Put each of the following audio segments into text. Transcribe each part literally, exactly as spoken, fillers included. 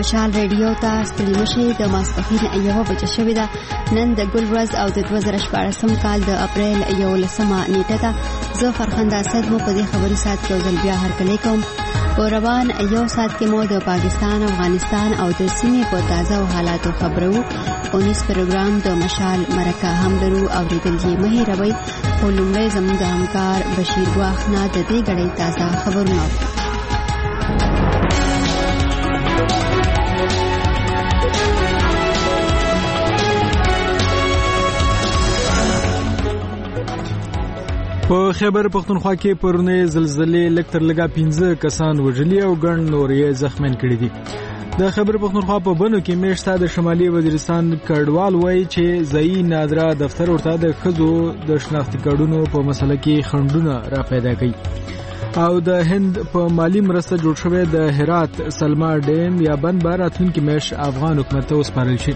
مشال ریډیو ته ستړي مشي د ماسپښین یوه بجه شوې ده. نن د ګل ورځ او د دوه زره شپاړسم کال د اپریل یولسمه نیټه ده. زه فرخنده اسد مو په دې خبري ساعت کې یو ځل بیا هرکلی کوم. په روان یو ساعت کې مو د پاکستان، افغانستان او د سیمې په تازه او حالاتو خبرو. اونیس پروګرام د مشال مرکه هم لرو او ریدل یې مه هېروئ. خو لومړی زموږ د همکار بشیر ګواښ نه د دې ګړۍ تازه خبرونه. په خیبر پختونخوا کې پرونی زلزلې لږ تر لږه پنځه کسان وژلي او ګڼ نور یې زخمیان کړي دي. د خیبر پختونخوا په بنو کې میاشته د شمالي وزیرستان کډوال وایي چې ځایي نادره دفتر ورته د ښځو د شناختي کارډونو په مسله کې خنډونه را پیدا کوي. او د هند په مالی مرسته جوړ شوی د هرات سلما ډیم یا بند به راتلونکي میاشت افغان حکومت ته وسپارل شي.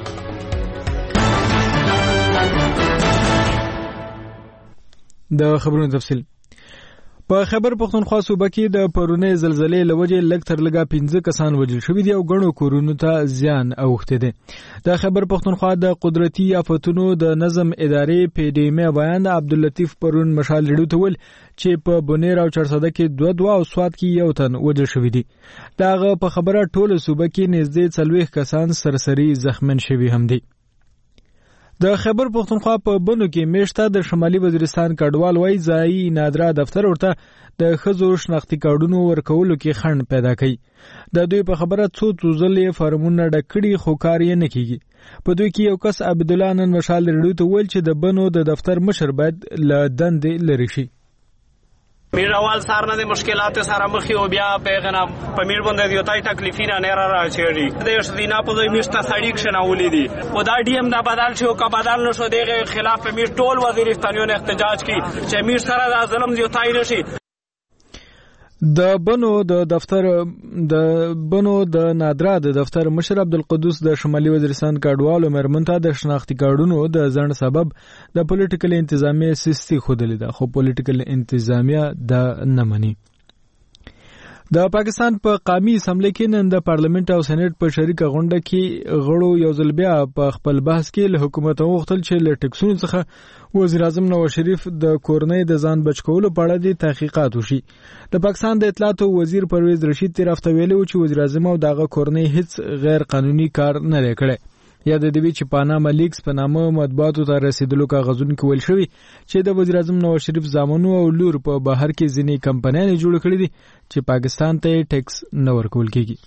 د خبرونو تفصیل. په خیبر پختونخوا صوبه کې د پرونی زلزلې له وجې لږ تر لږه پنځه کسان وژل شوي دي او ګڼو کورونو ته زیان اوښتی دی. د خیبر پختونخوا د قدرتي آفتونو د نظم ادارې پی ډي ایم بیان عبداللطیف پرون مشال ریډیو ته ویل چې په بنیر او چرسده کې دوه دوه او سوات کې یو تن وژل شوي دي. د هغه په خبره ټوله صوبه کې نږدې څلوېښت کسان سرسري زخمیان شوي هم دي. د خیبر پختونخوا په بنو کې میاشته د شمالي وزیرستان کډوال وایي ځایي نادره دفتر ورته د ښځو شناختي کارډونو ورکولو کې خنډ پیدا کوي. د دوی په خبره څو څو ځلې فارمونه ډک کړي خو کار یې نه کیږي. په دوی کې یو کس عبدالله نن مشال ریډیو ته ویل چې د بنو د دفتر مشر باید له دندې لرې شي. میر اول سار نه د مشکلات سره مخ یو بیا پیغنا په میر باندې یو تای تکلیفینه نه را راچېږي. د یو شدینا په دوی میشته سړی کښنه ولیدي او دا ډی ام دا بدل شو کا بدل نشو دغه خلاف میر ټول وزیرستانیون احتجاج کی چې میر سره د ظلم یو تای نشي. د بنو د دفتر د بنو د نادره د دفتر مشر عبدالقدوس د شمالي وزیرستان کډوالو مرمنته د شناختي کارډونو د ځنډ سبب د پولیټیکل انتظامیه سستی خودلې ده خو پولیټیکل انتظامیه د نه مني. د پاکستان په قومي اسمبلی کې نن د پارلیمنت او سېنات په شریکه غونډه کې غړو یو ځل بیا په خپل بحث کې له حکومت غوښتل چې له ټکسونو څخه وزیر اعظم نواز شریف د کورنۍ د ځان بچ کولو په اړه د تحقیقات وشي. د پاکستان د اطلاعات وزیر پرویز رشید تیر هفته ویلي و چې وزیر اعظم او دغه کورنۍ هیڅ غیر قانوني کار نه دی کړی. یا د دوی چې پاناما لیکس په نامه مطبوعاتو ته رسیدلو کاغذونو کې ویل شوی چې د وزیر اعظم نواز شریف زامنو او لور په بهر کې ځینې کمپنیانې جوړ کړې دي چې پاکستان ته ټیکس نه ورکول کیږي.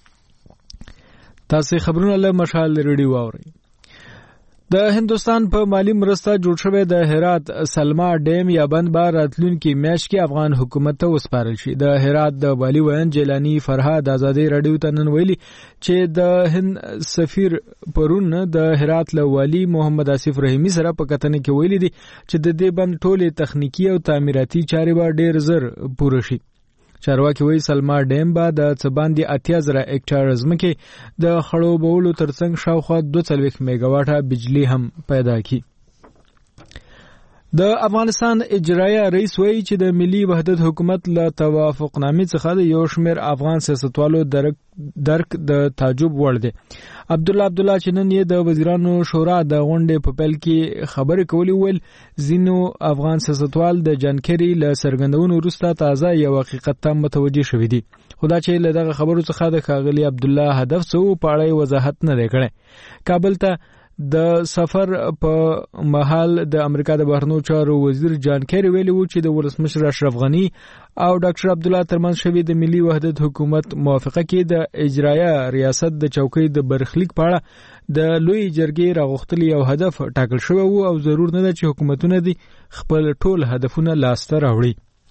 تاسو خبرونه له مشال ریډیو واورئ. د هندستان په مالی مرسته جوړ شوی د هرات سلما ډیم یا بند به راتلونکي میاشت کې افغان حکومت ته وسپارل شي. د هرات د والی وین جیلانی فرهاد آزادۍ رادیو ته نن ویلي چې د هند سفیر پرون د هرات له والی محمد آصف رحیمی سره په کتنه کې ویلي دي چې د دې بند ټولې تخنیکی او تعمیراتي چارې به ډیر زر پوره شي. چارواکي وایي سلما ډیم به د څه باندې اتیا زره هکټار ځمکې د خړوبولو ترڅنګ شاوخوا دوه څلوېښت میګاواټه بجلی هم پیدا کړي. د افغانستان اجرایه رئیس وایي چې د ملي وحدت حکومت له توافقنامې څخه د یو شمېر افغان سیاستوالو درک درک د تعجب وړ دی. عبدالله عبدالله چې نن یې د وزیرانو شورا د غونډې په پیل کې خبرې کولې ویل ځینو افغان سیاستوال د جانکري له څرګندونو وروسته تازه یو حقیقت ته متوجه شوي دي. خدا چې له دغه خبرو څخه د ښاغلي عبدالله هدف څه و په اړه وضاحت نه دی کړی. کابل ته د سفر په مهال د امریکا د بهرنیو چارو وزیر جان کیری ویلي و چې د ولسمشر اشرف غنی او ډاکټر عبدالله ترمنځ شوی د ملي وحدت حکومت موافقه کې د اجرایه ریاست د چوکۍ د برخلیک په اړه د لوی جرګې راغوښتلي یو هدف ټاکل شوی و او ضرور نه ده چې حکومتونه دي خپل ټول هدفونه لاسته راوړي.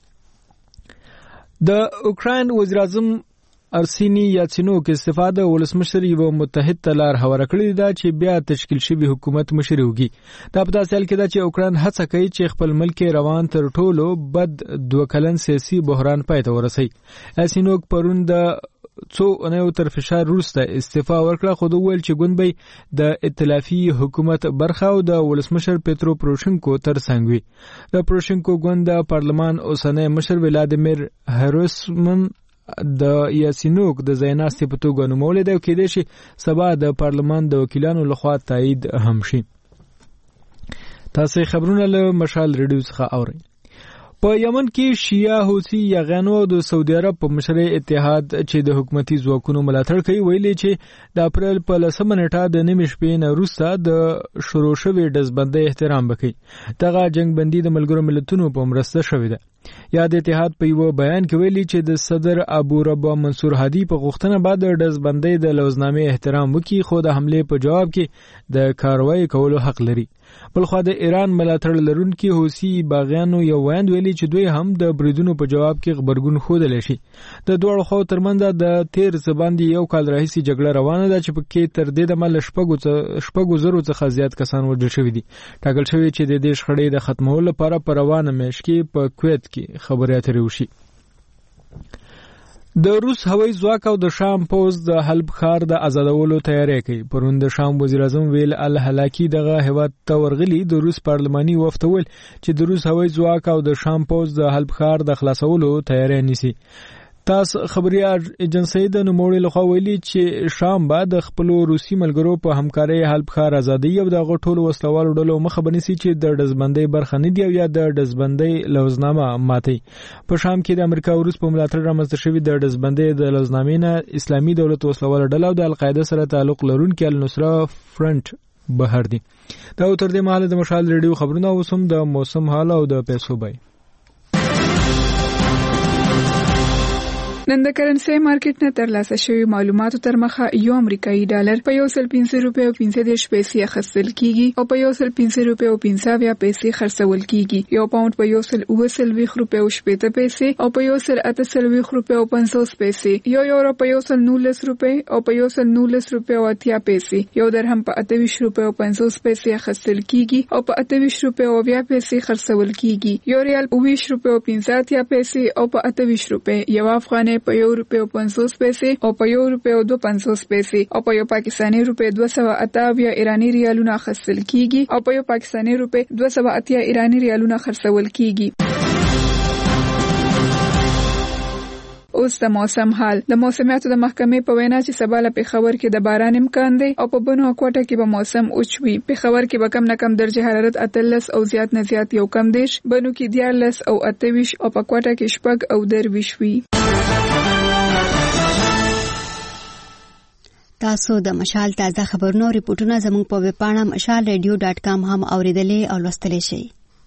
د اوکراین وزیر اعظم ارسینی یاتسینوک استفاده ولسمشر یو متحد تلار هواره کړی دا چې بیا تشکیل شوی حکومت مشر وږي. دا په داسې حال کې دا چې اوکراین هڅه کوي چې خپل ملک روان تر ټولو بد دوه کلن سیاسي بحران پای ته ورسوي. یاتسینوک پرون د څو اونیو تر فشار وروسته استعفا ورکړه خو د ویل چې ګوند به د ائتلافي حکومت برخه او د ولسمشر پیترو پروشنکو تر څنګ وي. د پروشنکو ګوند د پارلمان اوسنی مشر ولادیمیر هروسمن د یاسینوک د ځایناستې په توګه نومولې ده او کېدای شي سبا د پارلمان د وکیلانو لخوا تایید هم شي. تاسو خبرونه له مشال ریډیو څخه اورئ. په یمن کې شیعه حوثي یغانو د سعودي عرب په مشرۍ اتحاد چې د حکومتي ځواکونو ملاتړ کوي ویلي چې د اپریل په لسمه نیټه د نیمې شپې نه وروسته د شروع شوې ډزبندۍ احترام وکړي. دغه جنگ بندي د ملګرو ملتونو په مرسته شوې ده. یا د اتحاد په یو بیان کې ویلي چې د صدر ابو ربا منصور هادي په غوښتنه بعد د ډزبندۍ د لوزنامې احترام وکړي خو د حمله په جواب کې د کاروایی کولو حق لري. بلخوا د ایران ملاتړ لرونکي حوثي باغیانو یو ویاند ویلي چې دوی هم د بریدونو په جواب کې غبرګون ښودلی شي. د دواړو خواو ترمنځ د تیر څه باندې یو کال راهیسې جګړه روانه ده چې پکې تر دې دمه له شپږو زرو څخه زیات کسان وژل شوي دي. ټاکل شوي چې د دې شخړې د ختمولو لپاره په روانه میاشت کې په کویت کې خبرې اترې وشي. د روس هوایي ځواک او د شام پوځ د حلب ښار د آزادولو تیاری کوي. پرون د شام وزیر اعظم ویل الهلاکی دغه هیواد ته ورغلي د روس پارلماني وفد ول چې د روس هوایي ځواک او د شام پوځ د حلب ښار د خلاصولو تیاری نیسي. تاس خبريار ایجنسی د نوموړي لخوا ویلي چې شام به د خپل روسي ملګرو په همکارۍ حلب ښار ازادي او د غټولو وسلوالو ډلو مخه بنسي چې د ډزبندۍ برخه نه دی او یا د ډزبندۍ لوزنامه ماتي. په شام کې د امریکا او روس په ملاتړ رامنځته شوی د ډزبندۍ د لوزنامې نه اسلامي دولت وسلوالو ډله او د القاعده سره تعلق لرونکي النصره فرنٹ بهر دي. دا تر دې مهاله د مشال ریډیو خبرونه اوسم د موسم حال او د پیسو بای. نن د کرنسي مارکیټ نه ترلاسه شوی معلوماتو تر مخه یو امریکایي ډالر په یو سل پنځه روپۍ او پنځه دېرش پیسې اخیستل کیږي او په یو سل پنځه روپۍ او پنځه اویا پیسې خرڅول کیږي. یو پاوند په یو سل اوه څلوېښت روپۍ او شپېته پیسې او په یو سل اته څلوېښت روپۍ او پنځوس پیسې. یو یورو په یو سل نولس روپۍ او په یو سل نولس روپۍ او اتیا پیسې. یو درهم په اته ویشت روپۍ او پنځوس پیسې اخیستل کیږي او په اته ویشت روپۍ او اویا پیسې خرڅول کیږي. یو ریال په ویشت روپۍ او پنځه اتیا پیسې او په اته ویشت روپۍ. یو افغانۍ په یو روپۍ او پنځوس پیسې او په یو روپۍ او دوه پنځوس پیسې او په یو پاکستاني روپۍ دوه سوه اته اویا ایراني ریالونه اخیستل کیږي او په یو پاکستاني روپۍ دوه سوه اتیا ایراني ریالونه خرڅول کیږي. اوس د موسم حال. د موسمیاتو د محکمې په وینا چې سبا له پېښور کې د باران امکان دی او په بنو کوټه کې به موسم اوچ وي. پېښور کې به کم نه کم درجه حرارت اتلس او زیات نه زیات یو کم دیش، بنو کې دیارلس او اته ویشت او په کوټه کې شپږ او درویشت وي. تاسو د مشال تازه خبرونو ریپورتونه زموږ په ویب پاڼه مشال ریډیو ډاټ کام هم اوریدلې او لوستلی شئ.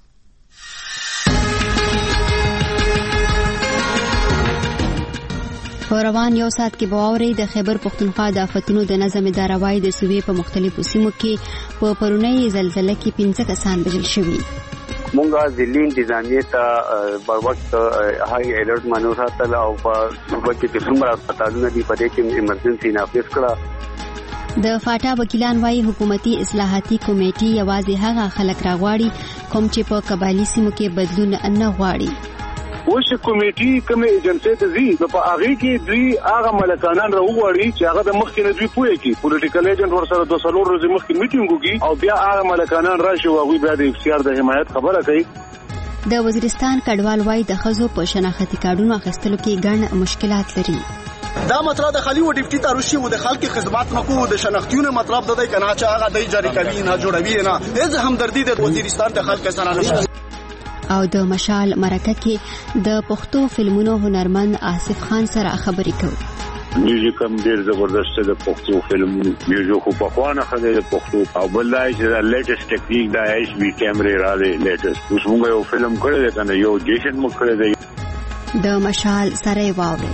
په روان یو ساعت کې به واورئ د خیبر پښتونخوا د آفتونو د نظم اداره وايي د صوبې په مختلفو سیمو کې په پرونۍ زلزله کې پنځه کسان وژل شوي. مونږه ځلې انتظامیه ته بر وخت هاي الرټ منو ساتل او په صوبه کې د څومره هسپتالونه دي په دې کې ایمرجنسي نافذ کړه. د فاټا وکیلان وايي حکومتي اصلاحاتي کمیټي یوازې هغه خلک راغواړي کوم چې په قبایلی سیمو کې بدلون نه غواړي. اوس کمیټي کوم ایجنسی ته زی په هغه کې دوی هغه ملکانان راوغواړي چې هغه د مخکې نه دوی پوهه کی پولیټیکل ایجنټ ورسره د سلور ورځې مخکې میټینګ وکړي او بیا هغه ملکانان راشي او هغه بیا د اختیار د حمایت خبره کوي. د وزیرستان کډوال وايي د خزو په شناختی کارډونو اخیستلو کې ګڼ مشکلات لري. دا مطلب د خالي و ډیپټي تاروشي و د خلک خدمات نکو د شناختیونه مطلب د دې کنا چې هغه د جاری کوي نه جوړوي نه هیڅ همدردی د وزیرستان د خلک سره نشته. او د مشال مرکه کې د پښتو فلمونو هنرمند آصف خان سره خبرې کوو. میوزیک هم ډیر زبردست د پښتو فلمونو میوزیک خو په خوانه خله د پښتو او بل لای چې د لیټیسټ ټیکنیک د ایچ بي کیمرې را دی لیټیسټ اوس موږ یو فلم کړی دی کنه یو جیشن مو کړی دی. د مشال سره واوري.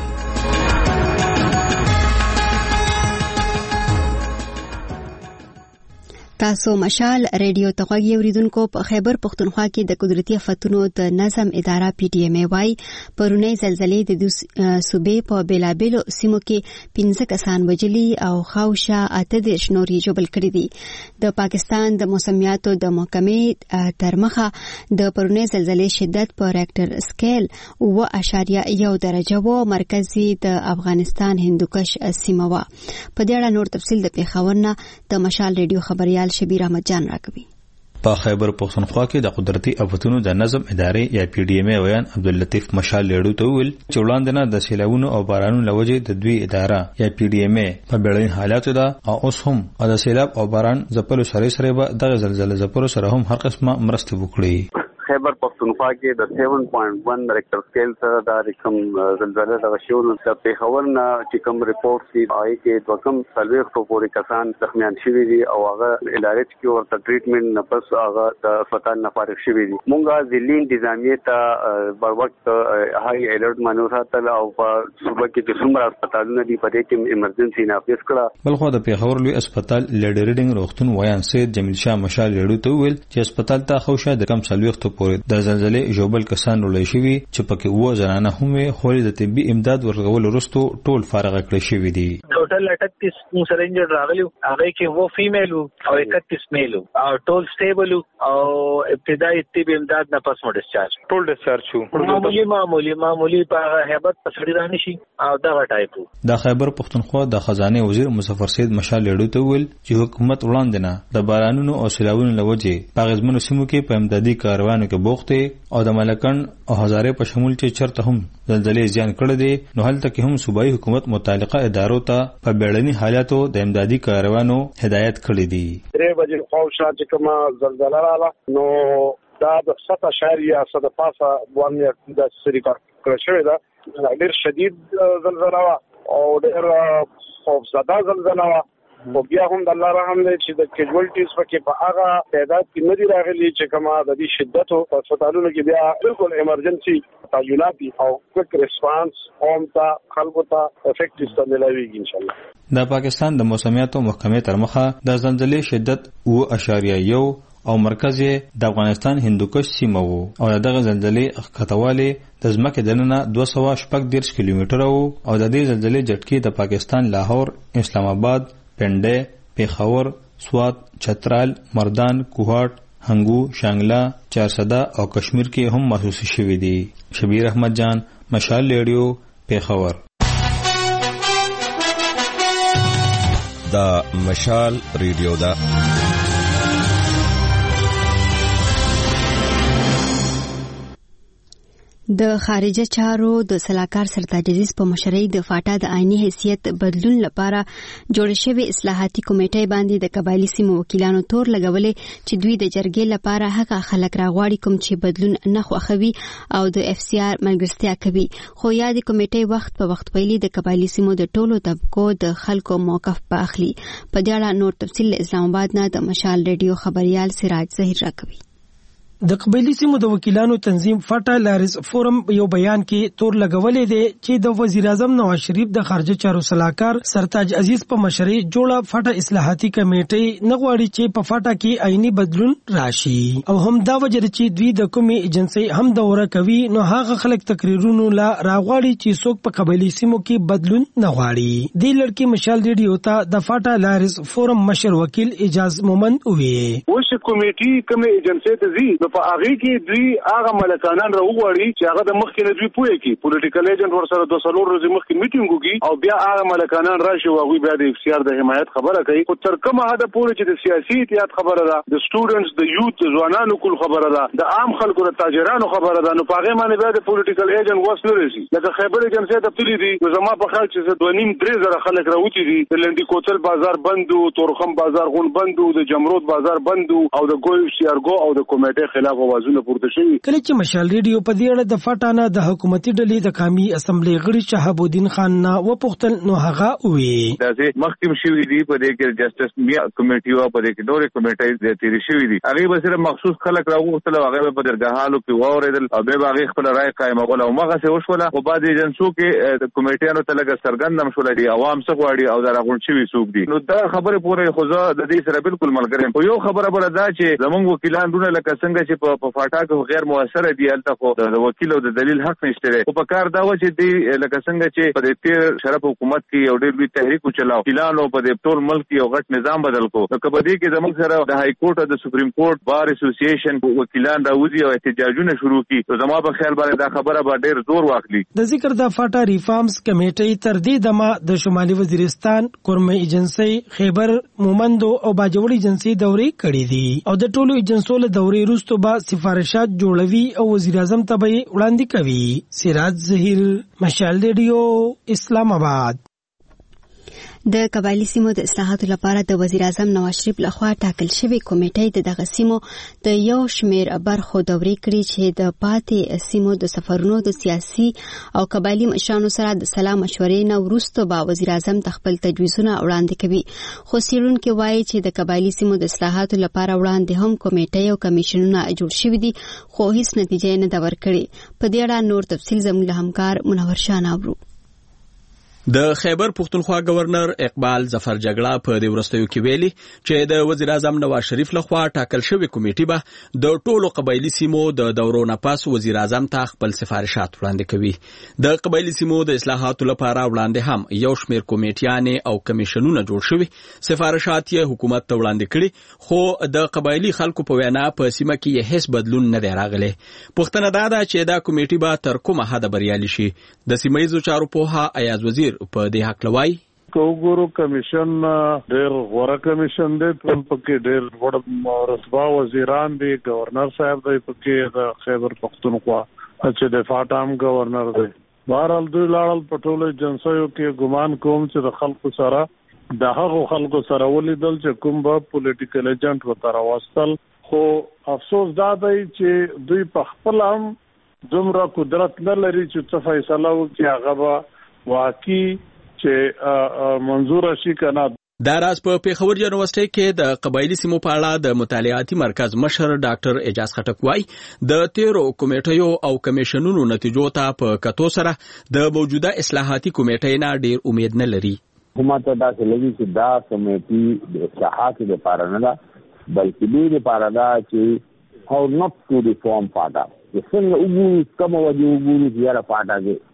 تاسو مشال ریډیو ته غوږ اوریدونکو. په خیبر پښتونخوا کې د قدرتي آفتونو د نظم اداره پی ډی ایم ای وايي پرونی زلزلې د صوبې په بیلابیلو سیمو کې پنځه کسان وژلي او خاوشا اته دېرش نور یې ژوبل کړي دي. د پاکستان د موسمیاتو د محکمې تر مخه د پرونی زلزلې شدت په ریکټر سکیل اوه اعشاریه یو درجه و. مرکزي د افغانستان هندوکش سیمه و. په دې اړه نور تفصیل د پېښور نه د مشال ریډیو خبريال شبیر احمد جان راکوي. په خیبر پښتونخوا کې د قدرتي افتونو د نظم ادارې یا پی ډی ایم ویان عبداللطیف مشال لیړو ته ویل چې وړاندې نه د سیلاوونو او بارانونو لوجې د دوی اداره یا پی ډی ایم په بیړني حالاتو ده او اوس هم د سیلاب او باران ځپلو سره سره به دغه زلزلې ځپلو سره هم هر قسمه مرسته وکړي. خیبر پختونخوا کې د سیون پوینټ ون ریکټر سکیل سره دا رقم زلزلې د شوونو د پیښور نه چې کوم ریپورت دی آی کې د کوم سلويخ په پورې کسان زخمیان شوي دي او هغه علاج کې ورته ټریټمنټ نه پس هغه د هسپتال نه فارغ شوي دي. مونږه ځلین انتظامیه ته بر وخت هاي الرټ منو ساتل او په صوبه کې د څومره هسپتالونه دي په دې کې ایمرجنسي نافذ کړه. بلخو د پیښور لوی هسپتال لیډریډینګ روغتون ویان سید جمیل شاه مشال لیړو ته ویل چې هسپتال ته خوشا د کم سلويخ پورې د زلزلې جوبل کسان ولې شوی چې پکې وو زنانه هم خو د طبي امداد ورغول وروسته ټول فارغ کړی شوی دي. ټوټل اٹھتیس سرنجر راغلي هغه کې وو فیمیل او اکتیس میل او ټول سټیبل او ابتدایي طبي امداد نه پس مو ډیسچارج ټول ډیسچارج شو. معمولی معمولی معمولی په هیبت پسړی رانی شي او دا ټایپ. د خیبر پښتونخوا د خزانه وزیر مظفر سید مشال لیړو ته ویل چې حکومت وړاندې نه د بارانونو او سیلاوونو لوجې په غزمنو سیمو کې په امدادي کاروانو کې بوخته او د ملکن او هزاره په شمول چې چرته هم زلزلې زیان کړی دي نو هلته کې هم صوبایي حکومت متعلقه ادارو ته په بیړني حالاتو د امدادي کاروانو هدایت کړی دي. درې بجې خواوشا چې کومه زلزله رااله نو دا د سطح شهریا صد پاسه باندې د سری کار شوی دا ډېر شدید زلزله وا او ډېر خوفزده زلزله وا او بیا هم د الله رحم دی چې د کیجوالټیز پکې په هغه تعداد کې نه دی راغلي چې کومه د دې شدت او هسپتالونو کې بیا بالکل ایمرجنسي تعینات او کویک ریسپانس قوم ته خلکو ته افیکټ استعمالويږي ان شاء الله. د پاکستان د موسمیاتو محکمې تر مخه د زلزلې شدت او اشاریه یو او مرکز د افغانستان هندوکش سیمه وو او دغه زلزلې خطواله د ځمکې دننه دوه سوه شپږ دېرش کیلومتره وو او د دې زلزلې جټکې د پاکستان لاهور، اسلام آباد، پنډه، پیښور، سوات، چترال، مردان، کوهاټ، هنګو، شانګلا، چارسده او کشمیر کې هم محسوس شوي دي. شبیر احمد جان، مشال لیډیو، پیښور. دا مشال ریډیو دا د خارجه چارو د سلاکار سرتاج عزیز په مشرۍ د فاټا د آئینی حیثیت بدلون لپاره جوړ شوی اصلاحاتي کمیټې باندې د قبایلی سیمو وکیلانو تور لګولې چې دوی د جرګې لپاره هغه خلک راغواړي کوم چې بدلون نه خوښوي او د اف سی آر ملګرتیا کوي. خو یادې کمیټې وخت په وخت پیلي د قبایلی سیمو د ټولو طبقو د خلکو موقف په اخلي. په دې اړه نور تفصیل اسلام آباد نه د مشال ریډیو خبريال سراج ظهیر راکوي. د قبایلی سیمو د وکیلانو تنظیم فاټا لارس فورم یو بیان کې تور لګولې دی چې د وزیر اعظم نواز شریف د خارجه چارو سلاکار سرتاج عزیز په مشرۍ جوړه فاټا اصلاحاتي کمیټې نه غواړي چې په فاټا کې آئینی بدلون راشي او هم دا وجه چې دوی د کومې ایجنسۍ هم دوره کوي نو هغه خلک تقریرونو لا راغواړي چې څوک په قبایلی سیمو کې بدلون نه غواړي. د لړکی مشال ریډیو ته د فاټا لارس فورم مشر وکیل اجاز مومند وی اوس کمیټې کومې ایجنسۍ ته زی په هغه کې دوی هغه ملکانان راوغواړي چې هغه د مخکې نه دوی پوهه کې پولیټیکل ایجنټ ورسره د څلور ورځې مخکې میټینګ وکړي او بیا هغه ملکانان راشي او هغوی بیا د اف سی آر د حمایت خبره کوي. خو تر کومه حده پورې چې د سیاسي اتحاد خبره ده، د سټوډنټس، د یوت، د ځوانانو کول خبره ده، د عام خلکو د تاجرانو خبره ده، نو په هغې باندې بیا د پولیټیکل ایجنټ وس نه رسي. لکه خیبر ایجنسۍ ته تللي دي نو زما په خیال چې دوه نیم درې زره خلک راوتي دي. د لنډي کوتل بازار بند و، تورخم بازار غون بند و، د جمرود بازار بند و او د ګوی اف سی آر ګو او د کمیټې خلاف اوازونه پورته شوي. کله چې مشال ریډیو په دې اړه د فاټانه د حکومتي ډلې د قومي اسمبلی غړي شهاب الدین خان نه وپوښتل نو هغه وی داسې مخکې شوي دي په دې کې جسټس میا کمیټي او په دې کې نورې کمیټې د تیری شوي دي. هغه به صرف مخصوص خلک راوغوښتل او هغه په درګاهالو کې واوریدل او به هغه خپل رائے قائمول او مغه څه وشوله او بعد ایجنسو کې د کمیټیانو ته لګ سرګند هم شول دي عوام څه غواړي او دا راغون شوي څوک دي. نو دا خبره پوره خو زه د دې سره بالکل ملګری یم. یو خبره بل دا چې زمونږ وکیلان دونه لکه څنګه څنګه چې په فاټا کې غیر موثر دي الته خو د وکیل او د دلیل حق نشته او په کار دا و چې دی لکه څنګه چې په دې شرف حکومت کې یو ډېر لوی تحریک وچلاو اعلانو په دې ټول ملک یو غټ نظام بدل کو نو کبه دې کې زموږ سره د های کورټ او د سپریم کورټ بار اسوسییشن وکیلان راوځي او احتجاجونه شروع کړي نو زما په خیال باندې دا خبره به ډېر زور واخلي. د ذکر د فاټا ریفارمز کمیټې تر دې دمه د شمالي وزیرستان، کورمه ایجنسی، خیبر، مومندو او باجوړ ایجنسی دورې کړې دي او د ټولو ایجنسو له دورې وروسته به سفارشات جوړوي او وزیر اعظم ته به وړاندې کوي. سراج ظهیر، مشال ریډیو، اسلام آباد. د قبایلی سیمو د اصلاحاتو لپاره د وزیر اعظم نواز شریف لخوا ټاکل شوی کمیټې د دغه سیمو د یو شمیر برخو دورې کړي چې د پاتې سیمو د سفرونو د سیاسي او قبایلی مشرانو سره د سلا مشورې نه وروسته به وزیر اعظم خپل تجویزونه وړاندې کوي. خو څېړونکي وایي چې د قبایلی سیمو د اصلاحاتو لپاره وړاندې هم کمیټې او کمیشنونه جوړ شوي دي خو هیڅ نتیجه نه ده ورکړې. په دې اړه نور تفصیل زموږ له همکار منور شاه اورو. د خیبر پختونخوا گورنر اقبال ظفر جګړه په دې ورستیو کې ویلي چې د وزیر اعظم نواز شریف لخوا ټاکل شوی کمیټه به د ټولو قبایلی سیمو د دورو نه پس وزیر اعظم ته خپل سفارشات وړاندې کوي. د قبایلی سیمو د اصلاحاتو لپاره وړاندې هم یو شمیر کمیټیانې او کمیشنونه جوړ شوي. سفارشات یې حکومت ته وړاندې کړي خو د قبایلی خلکو په وینا په سیمه کې هیڅ بدلون نه دی راغلی. پوښتنه دا ده چې دا کمیټه به تر کومه حده بریالي شي. د سیمایي چارو پوها ایاز وزیر په دې حق لوي کوګورو کمیشن ډېر غوړه کمیشن دی ټول پکې ډېر وړ رتبه وزیران دي. گورنر صاحب دی پکې د خیبر پختونخوا چې د فاټام گورنر دی. بهرحال دوی لاړل په ټولو ایجنسیو کې ګمان کوم چې د خلکو سره د هغو خلکو سره ولیدل چې کوم به پولیټیکل ایجنټ ورته راوستل. خو افسوس دا دی چې دوی په خپل هم دومره قدرت نه لري چې څه فیصله وکړي هغه به واقعي چې منظور شي کنه. دا راز په پیښور یونیورسيټي کې د قبایلی سیمو په اړه د مطالعاتي مرکز مشر ډاکټر اعجاز خټک وايي د تیرو کمیټیو او کمیشنونو نتیجو ته په کتو سره د موجوده اصلاحاتي کمیټې نه ډیر امید نه لري. حکومت دا چې لګي چې دا کمیټي د اصلاحاتو لپاره نه ده بلکې دې لپاره دا چې how not to reform فاټا. څنګه وګورو کوم وجه وګورو چې را فاټا کې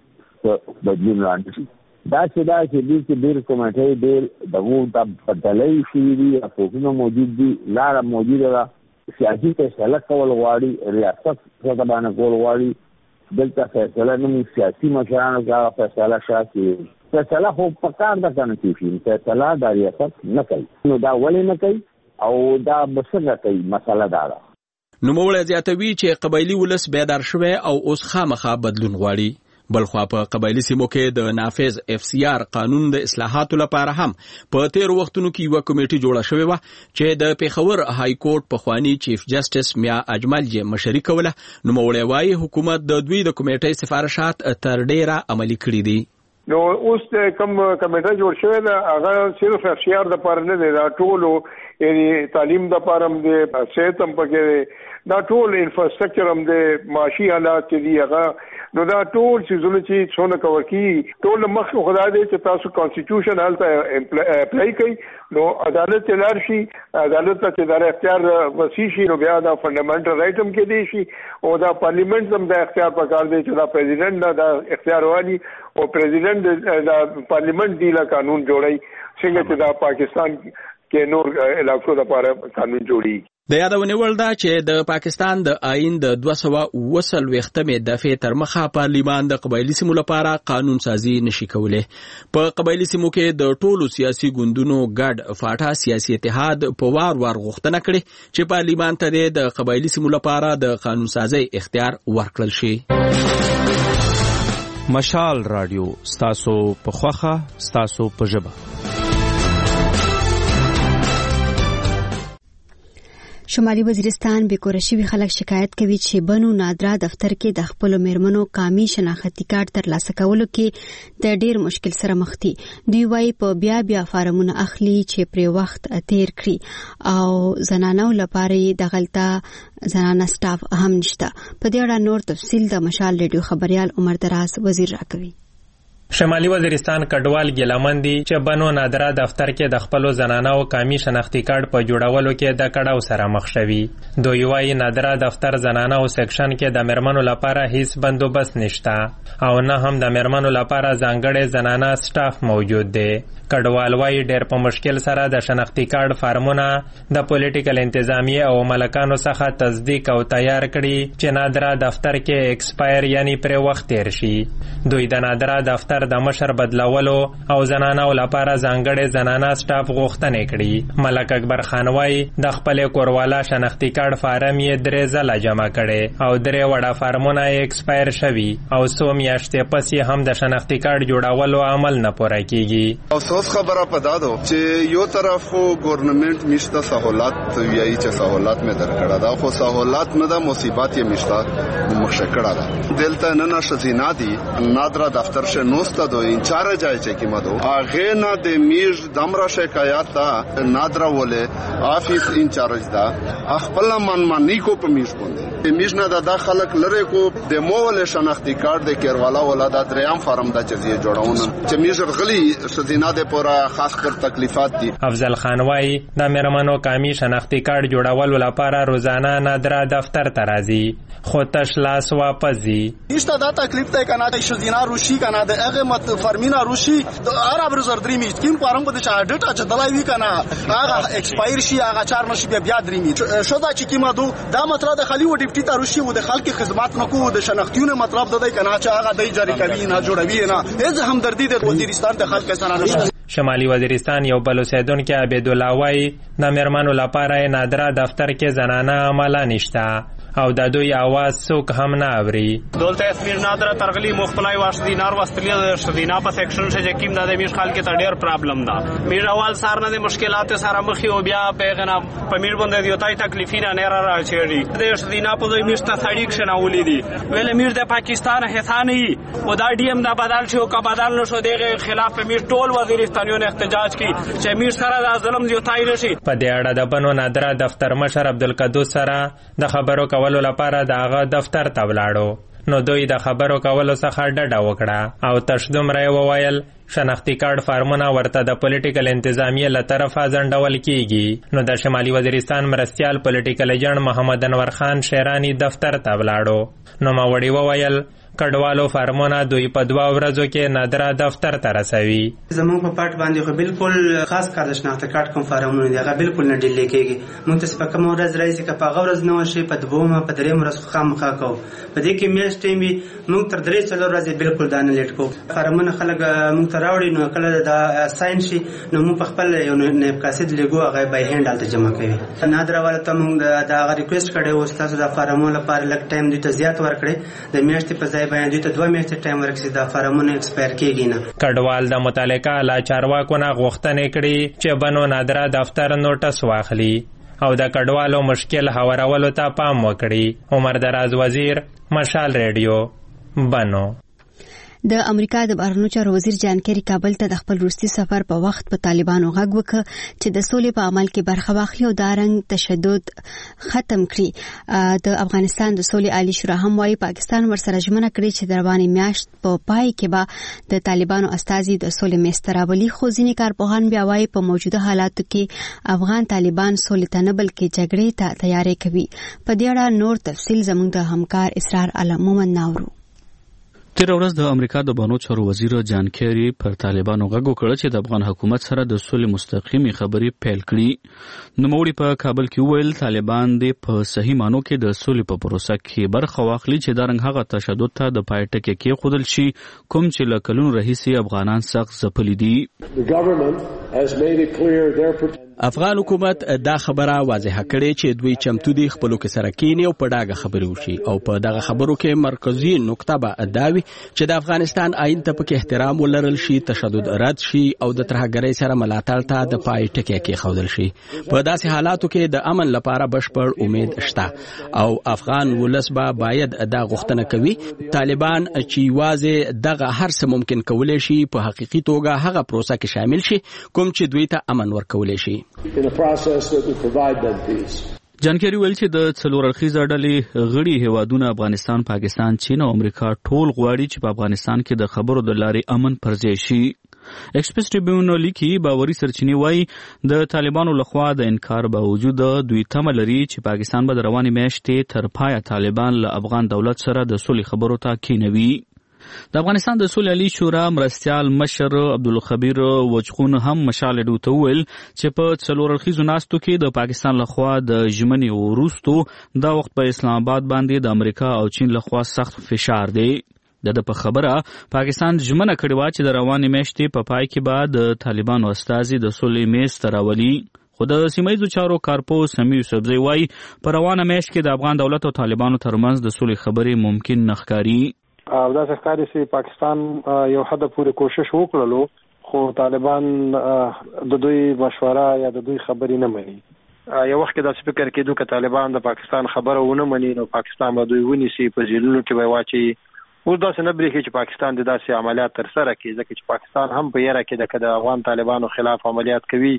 بدلون راځي. دا چې دا چې دې کې ډېر کمیټې ډېر دغه د بدلای شي دي افغانو موجود دي لاره موجوده ده. سیاسي فیصله کول غواړي ریاست څخه باندې کول غواړي دلته فیصله نه سیاسي مشرانو کې فیصله شاسي فیصله خو په کار ده کنه چې فیصله د ریاست نه کوي. نو دا ولې نه کوي او دا بسنه کوي مسله دا ده. نو موږ زیاتوي چې قبایلی ولس بیدار شوه او اوس خامخا بدلون غواړي. بلخوا په قبایلی سیمو کې د نافذ اف سی آر قانون د اصلاحاتو لپاره هم په تیر وختونو کې یو کمیټه جوړه شوې و چې د پیښور های کورټ پخوانی چیف جسټس میا اجمل یې مشري کوله. نو موړی وايي حکومت د دوی د کمیټې سفارشات تر ډیره عملي کړي دي. نو اوس کوم کمیټه جوړ شوې ده هغه صرف اف سی آر د لپاره نه دی، دا ټول یعنی تعلیم د لپاره هم دی، صحت هم پکې دا ټول انفراستراکچر هم دی، معاشي حالات دي هغه. نو دا ټول چیزونه چې څونه کور کی ټول مخ خدای دې چې تاسو کانسټیټیوشن هلته اپلای کړئ نو عدالت تلار شي، عدالت ته د اختیار وسی شي، نو بیا دا فنډامنټل رائټ هم کې دی شي او دا پارلیمنت هم د اختیار په کار دی چې دا پریزیډنټ دا اختیار والی او پریزیډنټ دا پارلیمنت دی لا قانون جوړي څنګه چې دا پاکستان کې نور علاقو لپاره قانون جوړي. د یادونه ولدا چې د پاکستان د آئین د دوه سوه اوه څلوېښتمې دفعې تر مخه پارلیمان د قبایلی سیمو لپاره قانون سازي نشي کولای. په قبایلی سیمو کې د ټولو سیاسي ګوندونو ګډ فاټا سیاسي اتحاد په وار وار غوښتنه کړې چې پارلیمان ته د قبایلی سیمو لپاره د قانون سازي اختیار ورکړل شي. مشال رادیو ستاسو په خوخه ستاسو په ژبه. شمالي وزیرستان بیکوره شوي خلک شکایت کوي چې بنو نادرا دفتر کې د خپلو میرمنو قامي شناختي کارت ترلاسه کولو کې د ډیر مشکل سره مخ دي. دوی وايي په بیا بیا فارمونه اخلي چې پرې وخت تیر کړي او زنانو لپاره دغلته زنانه سټاف هم نشته. په دې اړه نور تفصیل د مشال ریډیو خبريال عمر دراز وزیر راکوي. شمالي وزیرستان کډوال ګیلمن دي چې بنو نادره دفتر کې د خپلو زنانو قامي شناختی کارت په جوړولو کې د کړاو سره مخ شوي. دوی وايي نادره دفتر زنانو سیکشن کې د میرمنو لپاره هیڅ بندوبست نشته او نه هم د میرمنو لپاره ځانګړی زنانه سټاف موجود دی. کډوال وايي ډېر په مشکل سره د شناختی کارت فارمونه د پولیټیکل انتظامیه او ملکانو څخه تصدیق او تیار کړي چې نادره دفتر کې ایکسپایر یعنی پرې وخت تیر شي. دوی د نادره دفتر د مشر بدلولو او زنانو لپاره ځانګړی زنانه سټاف غوښتنې کړي. ملک اکبر خان وايي د خپلې کوروالا شناختی کارت فارم یې درې ځله جمع کړي او درې وړه فارمونه یې ایکسپایر شوي او څو میاشتې پس یې هم د شناختی کارت جوړولو عمل نه پوره کیږي. اوس خبره پدا ده چې یو طرف خو ګورنمنت مشته سہولت ویایي چې سہولت مې درکړه دا خو سہولت نه ده مصیبت یې مشته مخشکړه ده. دلته نه نه شزینا دي نادره دفتر شه نوسته دو انچارج آی چې کی مدو اغه نه د میج دمرا شکایت تا نادره ولې افیس انچارج دا خپل منمنی کو په میج باندې میج نه دا خلک لره کو د مول شناختی کارت د کیروالا ولا د دریام فارم د چزیه جوړون چې میج غلی شزینا د پورا خاص کر تکلیفات دي. افضل خان وايي د میرمنو قامي شناختی کارت جوړولو لپاره روزانه نادره دفتر ته راځي خو تش لاس واپس ځي. نشته دا تکلیف ته کنه د شزینا روشي کنه د هغه مت فرمینا روشي د عرب رزر درې می کیم فارم په د شهادت چې دلای وی کنه هغه ایکسپایر شي هغه چار نشي بیا درې می شودا چې کیما دو دا مطلب د خلی و ډیپټي ته روشي و د خلک خدمات نکو د شناختیونه مطلب د دای کنه چې هغه دای جاری کوي نه جوړوي نه هیڅ همدردی د وزیرستان د خلک سره نشته. شمالي وزیرستان یو بل اوسیدونکي عبیدالله وايي د میرمنو لپاره نادره دفتر کې زنانه عمله نشته او د دوی आवाज څوک هم نه اوري. دولته اسمیر نادره ترغلی مخبلای واش دینار واستلی شدینا په سیکشن چې کیم د میش خلک ته ډیر پرابلم ده. میر اول سار نه مشکلات سره مخ او بیا پیغنا په میر باندې دی تای تکلیفینه نه را راچېږي د شدینا په دوی میشته سړی کښنه ولیدي ویل میر د پاکستان هساني او دا ډی ام دا بدل شو کا بدل نشو دغه خلاف میر ټول وزیرستانیون احتجاج کی چې میر سره د ظلم دی تای نشي. په دې اړه د بنو نادره دفتر مشر عبدالقدوس سره د خبرو کولو لپاره د هغه دفتر ته ولاړو نو دوی د خبرو کولو څخه ډډه وکړه او تشدومره وویل شناختی کارت فارمونه ورته د پولیټیکل انتظامیه له طرفه ځنډول کیږي. نو د شمالي وزیرستان مرستیال پولیټیکل ایجنټ محمد انور خان شیرانی دفتر ته ولاړو نو ماوړي وویل کډوالو فارمونه دوی په دوه ورځو کې نادره دفتر ته رسوي. زموږ په پټ باندې خو بالکل خاص کار د شناخت کارت کوم فارمونه دي هغه بالکل نه ډیلی کېږي. موږ ته په کوم ورځ راځي که په هغه ورځ نه وشي په دومره په درېم ورځ خو خامخا کوو په دې کې میاشت ټایم وي موږ تر درې څلور ورځې بالکل دا نه لیټ کوو. فارمونه خلک موږ ته راوړي نو کله دا ساین شي نو موږ په خپل یو نیب کاسید لیګو هغه بای هند هلته جمع کوي. نادره والا ته موږ دا هغه ریکویسټ کړی و ستاسو د فارمونو لپاره لږ ټایم دوی ته زیات ورکړئ د میاشتې په ځای باندې دوی ته دوه میاشتې ټایم ورکړي دا فارمونه ایکسپایر کېږي نه. کډوال د متعلقه لا چارواکو نه غوښتنې کړي چې بنو نادره دفتر نوټس واخلي او د کډوالو مشکل هوارولو ته پام وکړي. عمر دراز وزیر مشال ریډیو بنو. د امریکا د بهرنیو چارو وزیر جان کیری کابل ته د خپل روسي سفر په وخت په طالبانو غږ وکړ چې د سولې په عمل کې برخه واخلي او دا رنګ تشدد ختم کړي. د افغانستان د سولې عالی شورا هم وايي پاکستان ورسره ژمنه کړې چې د روانې میاشت په پای کې به د طالبانو استازي د سولې میز ته راولي. خو ځینې کارپوهان بیا وايي په موجوده حالاتو کې افغان طالبان سولې ته نه بلکې جګړې ته تیاری کوي. په دې اړه نور تفصیل زموږ د همکار اسرار علم مومن ناورو. تیر ورځ د امریکا د بهرنیو چارو وزیر جان کیری پر طالبانو غږ وکړ چې د افغان حکومت سره د سولې مستقیمي خبرې پیل کړي. نوموړي په کابل کې وویل طالبان دې په صحیح مانو کې د سولې په پروسه کې برخه واخلي چې دا رنګ هغه تشدد ته د پای ټکی کېښودل شي کوم چې له کلونو راهیسې افغانان سخت ځپلي دي. افغان حکومت دا خبره واضحه کړې چې دوی چمتو دي خپلو کې سره کینی او په ډاګه خبرې وشي او په دغه خبرو کې مرکزي نقطه به دا وي چې د افغانستان آئین ته پکې احترام ولرل شي تشدد رد شي او د ترهګرۍ سره ملاتړ ته د پای ټکی کېښودل شي. په داسې حالاتو کې د امن لپاره بشپړ امید شته او افغان ولس به باید دا غوښتنه کوي طالبان چې یوازې دغه هر څه ممکن کولی شي په حقیقي توګه هغه پروسه کې شامل شي کوم چې دوی ته امن ورکولی شي. جانکری ویل چې د څلور اړخیزه ډلې غړي هیوادونه افغانستان، پاکستان، چین او امریکا ټول غواړي چې په افغانستان کې د خبرو د لارې امن پرځای شي. ایکسپریس ټریبیون لیکي باوري سرچینې وایي د طالبانو لخوا د انکار باوجود دوی تمه لري چې پاکستان به د روانې میاشتې تر پایه طالبان له افغان دولت سره د سولې خبرو ته کینوي. د افغانستان د سولې عالی شورا مرستیال مشر عبدالخبیر وچخون هم مشال ډو ته وویل چې په څلور اړخیزو ناستو کې د پاکستان لخوا د ژمنې وروستو دا وخت په اسلام آباد باندې د امریکا او چین لخوا سخت فشار دی. د په خبره پاکستان ژمنه کړې وه چې د روانې میاشتې په پای کې به د طالبانو استازي د سولې میز ته راولي. خو د سیمه ییزو چارو کارپو سمیع یوسفزۍ وایي په روانه میاشت کې د افغان دولت او طالبانو ترمنځ د سولې خبرې ممکن نه ښکاري. او دا ښکاري چې پاکستان یو حد پورې کوشش وکړلو خو طالبان د دوی مشوره یا د دوی خبرې نه مني. یو وخت کې دا فکر کېدو چې طالبان د پاکستان خبره ونه مني نو پاکستان به دوی ونیسي په جیلونو کې به واچي. اوس داسې نه برېښي چې پاکستان د داسې عملیات ترسره کړي ځکه چې پاکستان هم په یره کې د افغان طالبانو خلاف عملیات کوي.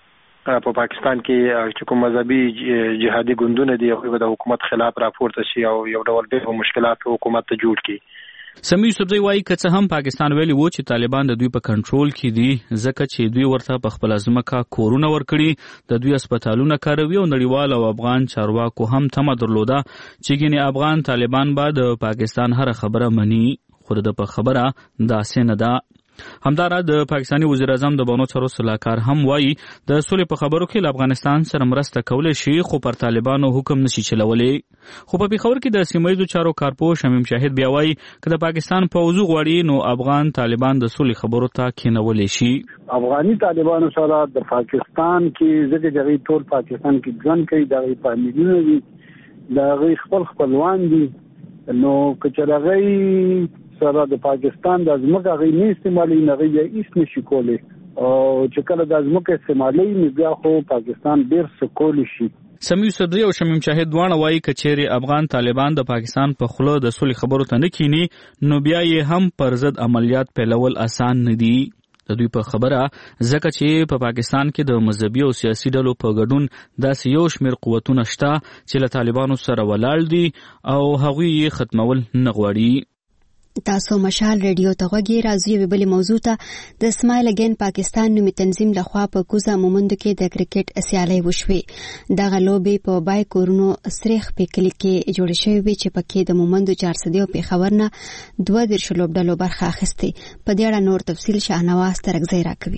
په پاکستان کې چې کوم مذهبي جهادي ګوندونه دي هغوی به د حکومت خلاف راپورته شي او یو ډول ډېر مشکلات حکومت ته جوړ کړي. سمیع یوسفزۍ وایي که څه هم پاکستان ویلي وو چې طالبان د دوی په کنټرول کې دي ځکه چې دوی ورته په خپله ځمکه کورونه ورکړي، د دوی هسپتالونه کاروي او نړیوال او افغان چارواکو هم تمه درلوده چې ګینې افغان طالبان به د پاکستان هره خبره مني. خو د په خبره داسې نه ده. همدارا د پاکستاني وزیر اعظم د بانو چارو سلاکار هم وایي د سولې په خبرو کې له افغانستان سره مرسته کولی شي خو پر طالبانو حکم نشي چلولی. خو په پېښور کې د سیمه ییزو چارو کارپو شمیم شاهد بیا وایي که د پاکستان پوځ وغواړي نو افغان طالبان د سولې خبرو ته کېنولی شي. افغاني طالبانو سره د پاکستان کې ځکه چې هغوی ټول پاکستان کې ژوند کوي، د هغوی فامیلونه دي، د هغوی خپل خپلوان دي، نو که چېرې هغوی سره د پاکستان د ځمکه هغوی نه استعمالوي نو هغوی بیا هېڅ نشي کولی او چې کله د ځمکه استعمالوي نو بیا خو پاکستان ډېر څه کولی شي. سمیع یوسفزۍ او شمیم شاهد دواړه وایي که چیرې افغان طالبان د پاکستان په خوله د سولې خبرو ته نه کیني نو بیا یې هم پر ضد عملیات پیلول آسان نه دي. د دوی په خبره ځکه چې په پاکستان کې د مذهبي او سیاسي ډلو په ګډون داسې یو شمېر قوتونه شته چې له طالبانو سره ولاړ دي او هغوی یې ختمول نه غواړي. تاسو مشال ریډیو ته غوږی راځي یو بل موضوع ته د اسماعیل اگین پاکستان نومي تنظیم لخوا په کوزا مومند کې د کرکټ سیالي وشوه. دغه لوبي په بای کورونو سریخ په کلی کې جوړ شوی وي چې پکې د مومند چار سدي او په خبر نه دوه د شلوبډلو برخه اخیسته. په دې اړه نور تفصیل شاهنواز ترغزی راکوي.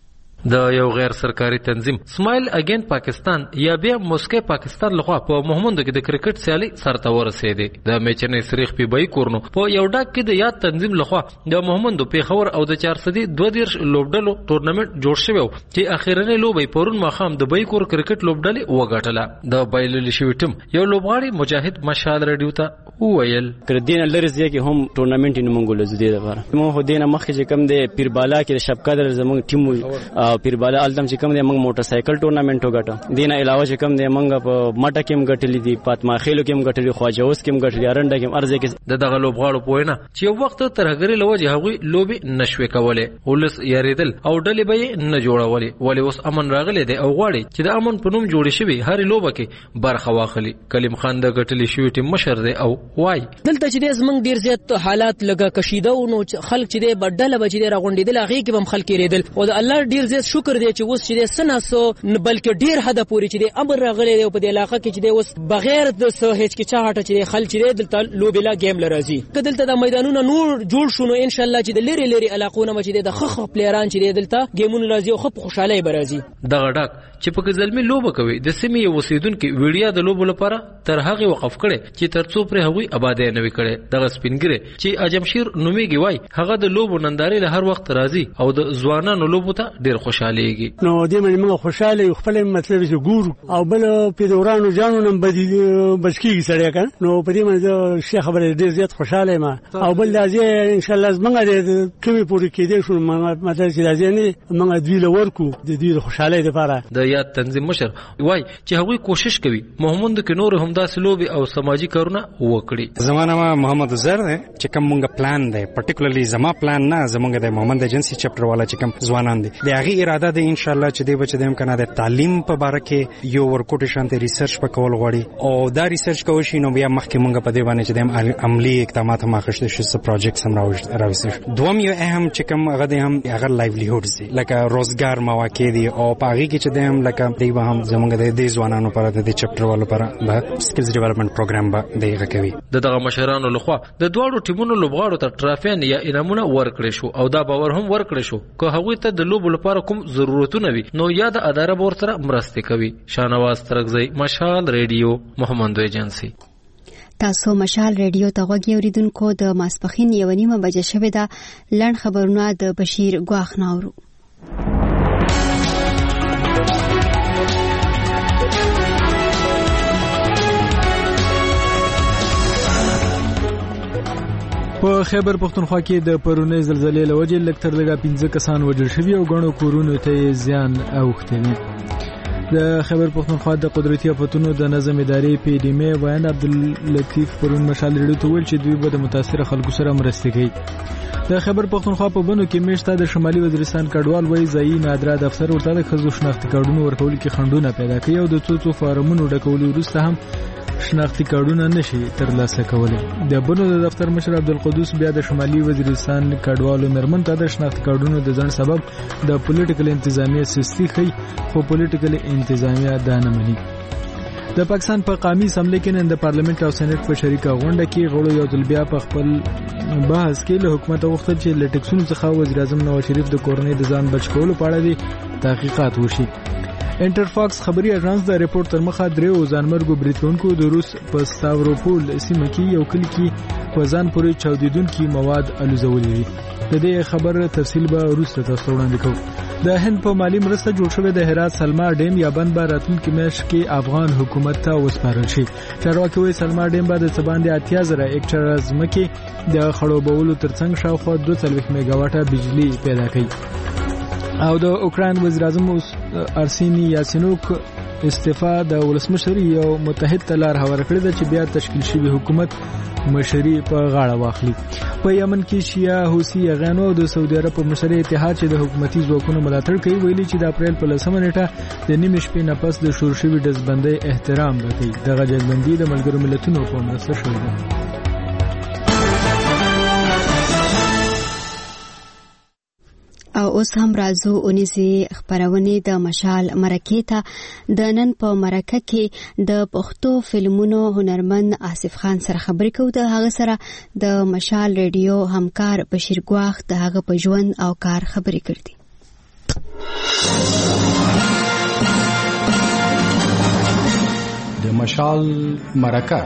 د یو غیر سرکاري تنظیم اسماعیل اگین پاکستان یا بیا موسکي پاکستان لخوا په محمود کې د کرکټ سیالي سرته ورسېده. د میچنې سریخ په بای کورنو په یو ډاک کې د یاد تنظیم لخوا د محمود په خبر او د چار سدي دوه دیرش لوبډلو ټورنمنت جوړ شوی چې اخیرنۍ لوبي پرون ماخام د بای کور کرکټ لوبډلې وګټله. د بایلل شوی ټیم یو لوبغاړي مجاهد مشال ریډیو ته وویل کړ دینه لري چې هم ټورنمنت نه مونږ له زده لپاره مو هو دینه مخ چې کم دی پیربالا کې شب قدر زموږ ټیم پیربالا التم چې کوم دی موږ موټر سایکل ټورنمنت وګټو. دینه علاوه چې کوم دی موږ په مټه کې هم ګټلې دي، پاتما خېلو کې هم ګټلې، خواجوس کې هم ګټلې، ارنډه کې هم ارزه کې. د دغه لوبغاړو پوینه چې یو وخت تر هغه لوجه هغوی لوبي نشوي کوله ولس یریدل او ډلې به نه جوړولې ولی اوس امن راغلی دی او غواړي چې د امن په نوم جوړ شي هر لوبه کې برخه واخلي. کلیم خان د ګټلې شوی ټیم مشر دی او وای دلته چې زمنګ ډیر زیات حالات لګه کشیده او نو خلک چې دی بدله بچی دی راغونډیدل هغه کې هم خلک ریدل او د الله ډیر زیات شکر دی چې اوس چې سناسو بلکې ډیر حد پوري چې د امر راغلی دی په دې علاقه کې چې د اوس بغیر د سه هیڅ کې چاهټه چې خل چې دلته لوبلا گیم لرازي کدلته د میدانونو نور جوړ شونه ان شاء الله چې د لری لری علاقونه مچې د خخ پلیران چې دلته گیمونه راځي او خپ خوشاله برازي. دغه ډاک چې په ځلمي لوبه کوي د سیمې وسیدونکو ویډیا د لوبو لپاره تر هغه وقف کړي چې ترڅو پر هغوی آبادی نه وکړي. دغه سپینګری چې اجمشیر نومیږي وای هغه د لوبو نندارې له هر وخت راځي او د ځوانانو لوبو ته ډیر خوشاليږي. نو دې باندې موږ خوشاله خپل مطلب چې ګورو او بل په دورانو جانو نم بدی بچکی سره کړ. نو په دې باندې شیخ خبره ډیر زیات خوشاله ما او بل راځي ان شاء الله زمونږ د کومي پوری کېدې شو مطلب چې راځي نه موږ دوی لورکو د دې خوشاله لپاره. د یاد تنظیم مشر وای چې هغوی کوشش کوي محمود کې نور هم داسې لوبي او سماجی کارونه وکړي. وکړي. زمانه ما محمد زر دی چې کوم مونږ پلان دی پرټیکولرلی زما پلان نه زمونږ د محمد ایجنسی چپټر والا چې کوم ځوانان دي د هغه اراده ده ان شاء الله چې دی بچ دیم کنه د تعلیم په باره کې یو ورکوټ شانته ریسرچ په کول غواړي او دا ریسرچ کوي شي نو بیا مخکې مونږ په دې باندې چې د عملی اقدامات هم اخیستل شي څه پروجیکټس هم راوځي. دوم یو اهم چې کوم هغه د هم هغه لایولیهودز دي لکه روزګار مواقع دي او په هغه کې چې د هم لکه دی به هم زمونږ د دې ځوانانو لپاره د چپټر والو لپاره به سکلز ډیولپمنٹ پروګرام به دیغه کوي. دغه مشرانو لخوا د دوړو ټیمونو لوبغاړو ته ټرافین یا انعامونه ورکړي شو او دا باور هم ورکړي شو که هغوی ته د لوبو لپاره کوم ضرورتونه وي نو یا د اداره به ورسره مرستې کوي. شاهنواز ترکزی، مشال ریډیو، محمد ایجنسی. تاسو مشال ریډیو ته غوږی اوریدونکو د ماسپخین یو نیمه بجې شوې ده. لړ خبرونه د بشیر ګواخ ناورو. په خیبر پختونخوا کې د پرونی زلزلې له وجې لږ تر لږه پنځه کسان وژل شوي او ګڼو کورونو ته زیان اوښتی دی. د خیبر پختونخوا د قدرتي آفتونو د نظم ادارې پی ډي ام ویان عبداللطیف پرون مشال ریډیو ته ویل چې دوی به د متاثره خلکو سره مرستې کوي. د خیبر پختونخوا په بنو کې میشته د شمالي وزیرستان کډوال وایي ځایي نادره دفتر ورته د ښځو شناختي کارډونو ورکولو کې خنډونه پیدا کوي او د څو څو فارمونو ډکولو وروسته هم شناختي کارډونه نشي ترلاسه کولی. د بنو د دفتر مشر عبدالقدوس بیا د شمالي وزیرستان کډوالو مېرمن ته د شناختي کارډونو د ځنډ سبب د پولیټیکل انتظامیه سستی ښیي خو پولیټیکل انتظامیه دا نه مني. د پاکستان په قومي اسمبلی کې نن د پارلیمنت او سېنات په شریکه غونډه کې غړو یو ځل بیا په خپل بحث کې له حکومت غوښتل چې له ټکسونو څخه وزیر اعظم نواز شریف د کورنۍ د ځان بچ کولو په اړه دي تحقیقات وشي. انټرفاکس خبري اژانس د ریپورت تر مخه درې ځانمرګو بریټونکو د روس په ستاوروپول سیمه کې یو کلی کې په ځان پورې چاودیدونکي مواد الوزولي دي. د دې خبر تفصیل به وروسته تاسو وړاندې کوو. د هند په مالی مرسته جوړ شوی د هرات سلما ډیم یا بند به راتلونکي میاشت کې افغان حکومت ته وسپارل شي. چارواکي وایي سلما ډیم به د څه باندې اتیا زره هکټره ځمکې د خړوبولو ترڅنګ شاوخوا دوه څلوېښت میګا واټه بجلي پیدا کوي. او د اوکراین وزیر اعظم ارسینی یاسینوک استعفا د ولسمشر یو متحد ته لار هواره کړې ده چې بیا تشکیل شوی حکومت مشري په غاړه واخلي. په یمن کې شیعه حوثي یغانو د سعودي عرب په مشرۍ اتحاد چې د حکومتي ځواکونو ملاتړ کوي ویلي چې د اپریل په لسمه نیټه د نیمې شپې نه پس د شروع شوي ډزبندۍ احترام وکړي. دغه ډزبندي د ملګرو ملتونو په مرسته شوې ده. او اوس هم راځو اونیزي خبرونه د مشال مرکه ته. د نن په مرکه کې د پښتو فلمونو هنرمند آصف خان سره خبرې کوو. د هغه سره د مشال ریډیو همکار بشیر ګواخ د هغه په ژوند او کار خبرې کړې. د مشال مرکه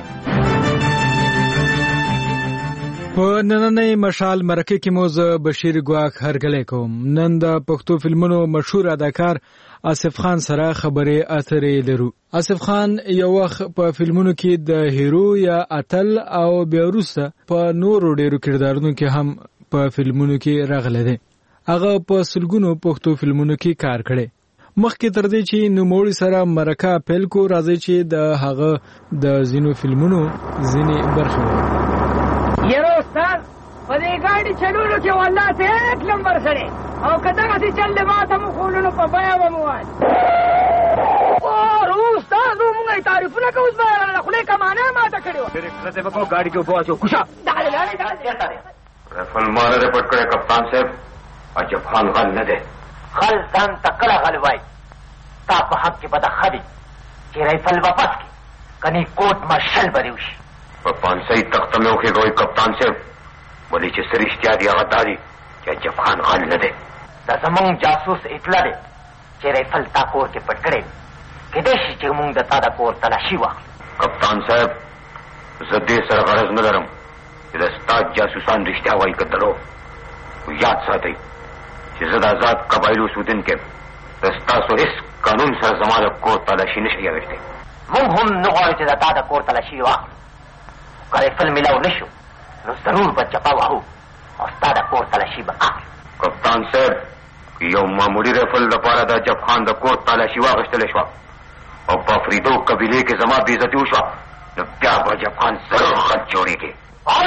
په نننۍ مشال مرکه کې موز بشیر ګواخ هرګلې کوم. نن د پښتو فلمونو مشهور اداکار آصف خان سره خبرې اترې لرو. آصف خان یو وخت په فلمونو کې د هیرو یا اتل او بیا وروسته په نورو ډیرو کردارونو کې هم په فلمونو کې راغلی دی. هغه په سلګونو پښتو فلمونو کې کار کړی. مخکې تر دې چې نوموړي سره مرکه پیل کو راځي چې د هغه د ځینو فلمونو ځینې برخې یرو استاد په دې ګاډي چلولو کې والله ته یک نمبر سره او کداغه چې چل ما ته مخولونو په بیا و مواد او استاد موږ تعریفونه کوو زما خله کمانه ما ته کړو ډېر کله به کو ګاډي کې بوځو کوشا داله لاله داله رفل ماره رپورټ کړه کپتان صاحب عجب خان غل نه ده خل ځان تکړه غل وای تا په حق کې بد خدي چې رایفل واپس کی کني کوټ مارشل بریوش په پانسۍ تخته مې وکړې کوي کپتان صاحب ولې چې څه رښتیا دي هغه دا دي چې عجب خان غل نه دی. دا زمونږ جاسوس اطلاع دی چې رایفل تا کور کې پټ کړی کېدای شي چې موږ د تا د کور تلاشي واخلو. کپتان صاحب زه دې سره غرض نه لرم چې د ستا جاسوسان رښتیا وایي که درو. یاد ساتئ چې زه د آزاد قبایلو اوسېدونکی د ستاسو هېڅ قانون سره زما د کور تلاشي نشي اخیستی. موږ هم نه غواړو چې د تا د کور تلاشي واخلو. که رایفل میلاو نشو نو ضرور به چپا وهو او ستا د کور تلاشي به اخلو. کپتان صاحب یو معمولي رایفل لپاره د عجب خان د کور تلاشي واخیستلی شوه او په فریدو قبیلې کې زما بې عزتي وشوه نو بیا به افغان ضرور خط جوړېږي. او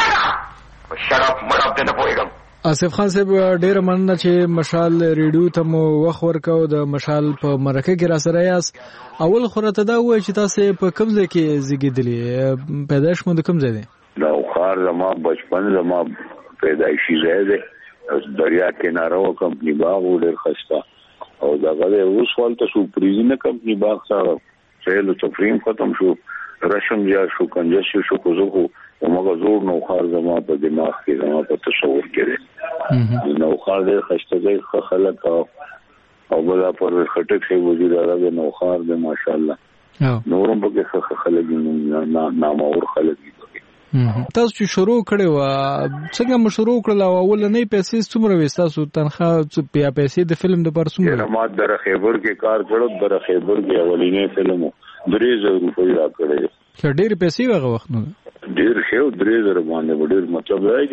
شرف شرف مرب دې نه پوهېږم. آصف خان صاحب ډیره مننه چې مشال ریډیو ته مو وخت ورکاو. د مشال په مرکه کې را سره یاست. اول خو راته دا ووایئ چې تاسې په کوم ځای کې زیږېدلي؟ پیدایش مو د کوم ځای دی؟ نوښار زما بچپن زما پیدایشي ځای دی. دریا کناره و کمپنی باغ و ډېر ښایسته او دغه دی. اوس هلته شو پریزینه کمپنی باغ سره سیل و تفریم ختم شو، رشم زیات شو، کنجسي شو. خو زه خو همغه زوړ نوښار زما په دماغ کې زما په تصور کې دی. نوښار ډېر ښایسته دی، ښه خلک او بله پر خټک صاحب وزیر اعلی د نوښار دی ماشاءالله. نور هم پکې ښه خلک دي، نامور خلک دي. تاسو چې شروع کړې وه څنګه مو شروع کړل او اولنۍ پیسې څومره وې ستاسو تنخواه یا پیسې د فلم دپاره څومره؟ ما در خیبر کې کار کړو، در خیبر کې اولنی فلم و درې زره روپۍ را کړی. ښه ډېرې پیسې وې هغه وخت نو؟ ډېر ښه و، درې زره باندې به ډېر مطلب دی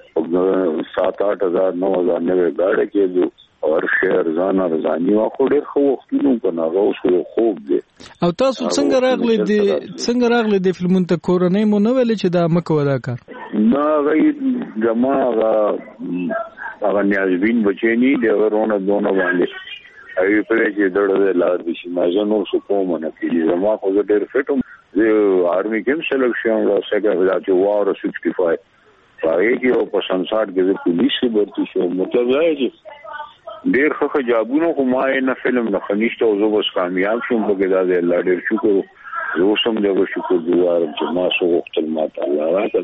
چې سات آټ هزار نو هزار نوې ګاډی کېدو او هر شی ارزان ارزاني وه. خو ډېر ښه وختونه که نه هغه اوس یو خوب دی. او تاسو څنګه راغلی دی څنګه راغلی دی فلمونو ته؟ کورنۍ مو نه ویلې چې دا مه کوه دا کار؟ نه هغه زما هغه هغه نیازبین بچی نه دي، هغه رونه دونه باندې هغې پرې چې دړه دی لار دي شي. ما زه نور څه کوم نه کېږي. زما خو زه ډېر فټ وم، زه آرمي کې هم سلیکټ شوم سیکنډ دا چې واوره سکسټي فایو په هغې کې او په سنساټ کې زه پولیس کې برتي شوم. مطلب دا چې ډېر ښه ښه جابونه خو ما یې نه فلم نه ښه نشته او زه بس کامیاب شوم پکې. دا دی الله ډېر شکر و. زه اوس هم د هغه شکر ګزار یم چې ما څه غوښتل ما ته الله راکړل.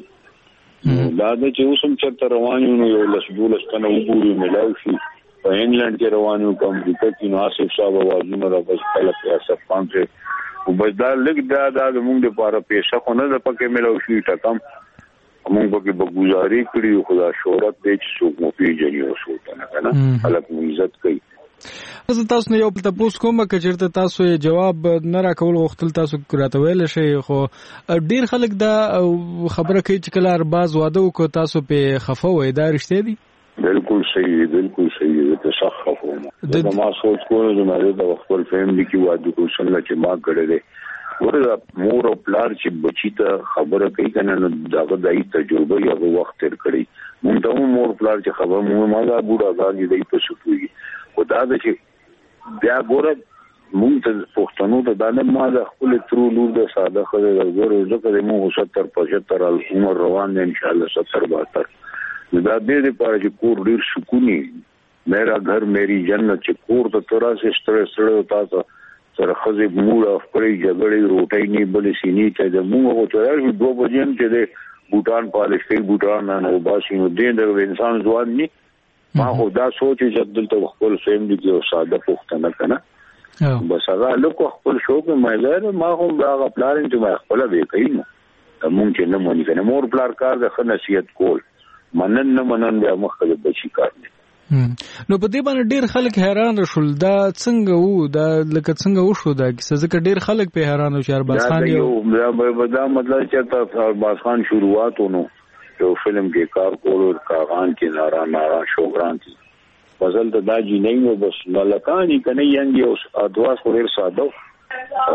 دا ده چې اوس هم چېرته روان یو نو یو لس دولس تنه وګورو میلاو شي. په انګلنډ کې روان یو، په امریکا کې نو آصف صاحب اوازونه را بس خلک آصف خان صاحب خو بس دا لږ دا دا زمونږ دپاره پیسه خو نه ده پکې میلاو شي ټکم. موږ پکې به ګزاري کړي خو دا شهرت دی چې څوک مو پېژني اوس ورته نه که نه خلک مو عزت کوي. زه تاسو نه یو بل تپوس کوم که چېرته تاسو یې جواب نه راکول غوښتل تاسو راته ویلی شئ. خو ډېر خلک دا خبره کوي چې کله ارباز واده وکړو تاسو پې خفه وئ، دا رښتیا دي؟ بالکل صحیح دی، بالکل صحیح دی. زه سخت خفه وم. زه ما سوچ کوم چې ما د خپل فیملي کې واده کوم څنګه چې ما کړی دی. ورته مور او پلار چې بچی ته خبره کوي کنه نو داغه دای تجربه یو وخت تر کړی. مونږ ته مور پلار چې خبر مو ما دا بوډا غاږی دی په سپوږی او دا چې بیا ګوره مونږ ته پښتنو ته دا نه ما د خپل ترو لور د ساده خبره ګوره ځکه مونږ ستر پچهتر عمر روان دی ان شاء الله ستر بهتر. دا دې لپاره چې کور ډیر سکونی میرا گھر میری جنت چې کور ته ترا سره ستړي ستړي تاسو سره خزه موړه خپلې جګړې روټۍ نه بلې سینې ته د موږ او تر دوه بجې چې د بوټان پالش کوي بوټان نه وباسي نو دې د انسان ځوان نه. ما خو دا سوچ چې دلته خپل فیملی کې ساده پښتنه کنه بس هغه لکه خپل شوق مې ما هم دا پلان چې ما خپل به کوي نو مونږ چې نه مونږ کنه مور پلار کار د نصیحت کول منن نه منن بیا مخکې بچی کار نه. نو په دې باندې ډېر خلک حیران شول دا څنګه وو دا لکه څنګه وشو دا کیسه ځکه ډېر خلک په حیران شو. ارباز خان یو دا مطلب چې ارباز خان شروعات ونو یو فلم کې کار کولو کاغان کې نارا نارا شوګران کې فضل ته دا جی نه و بس ملکانی کنه یانګي او ادواس خو ډېر ساده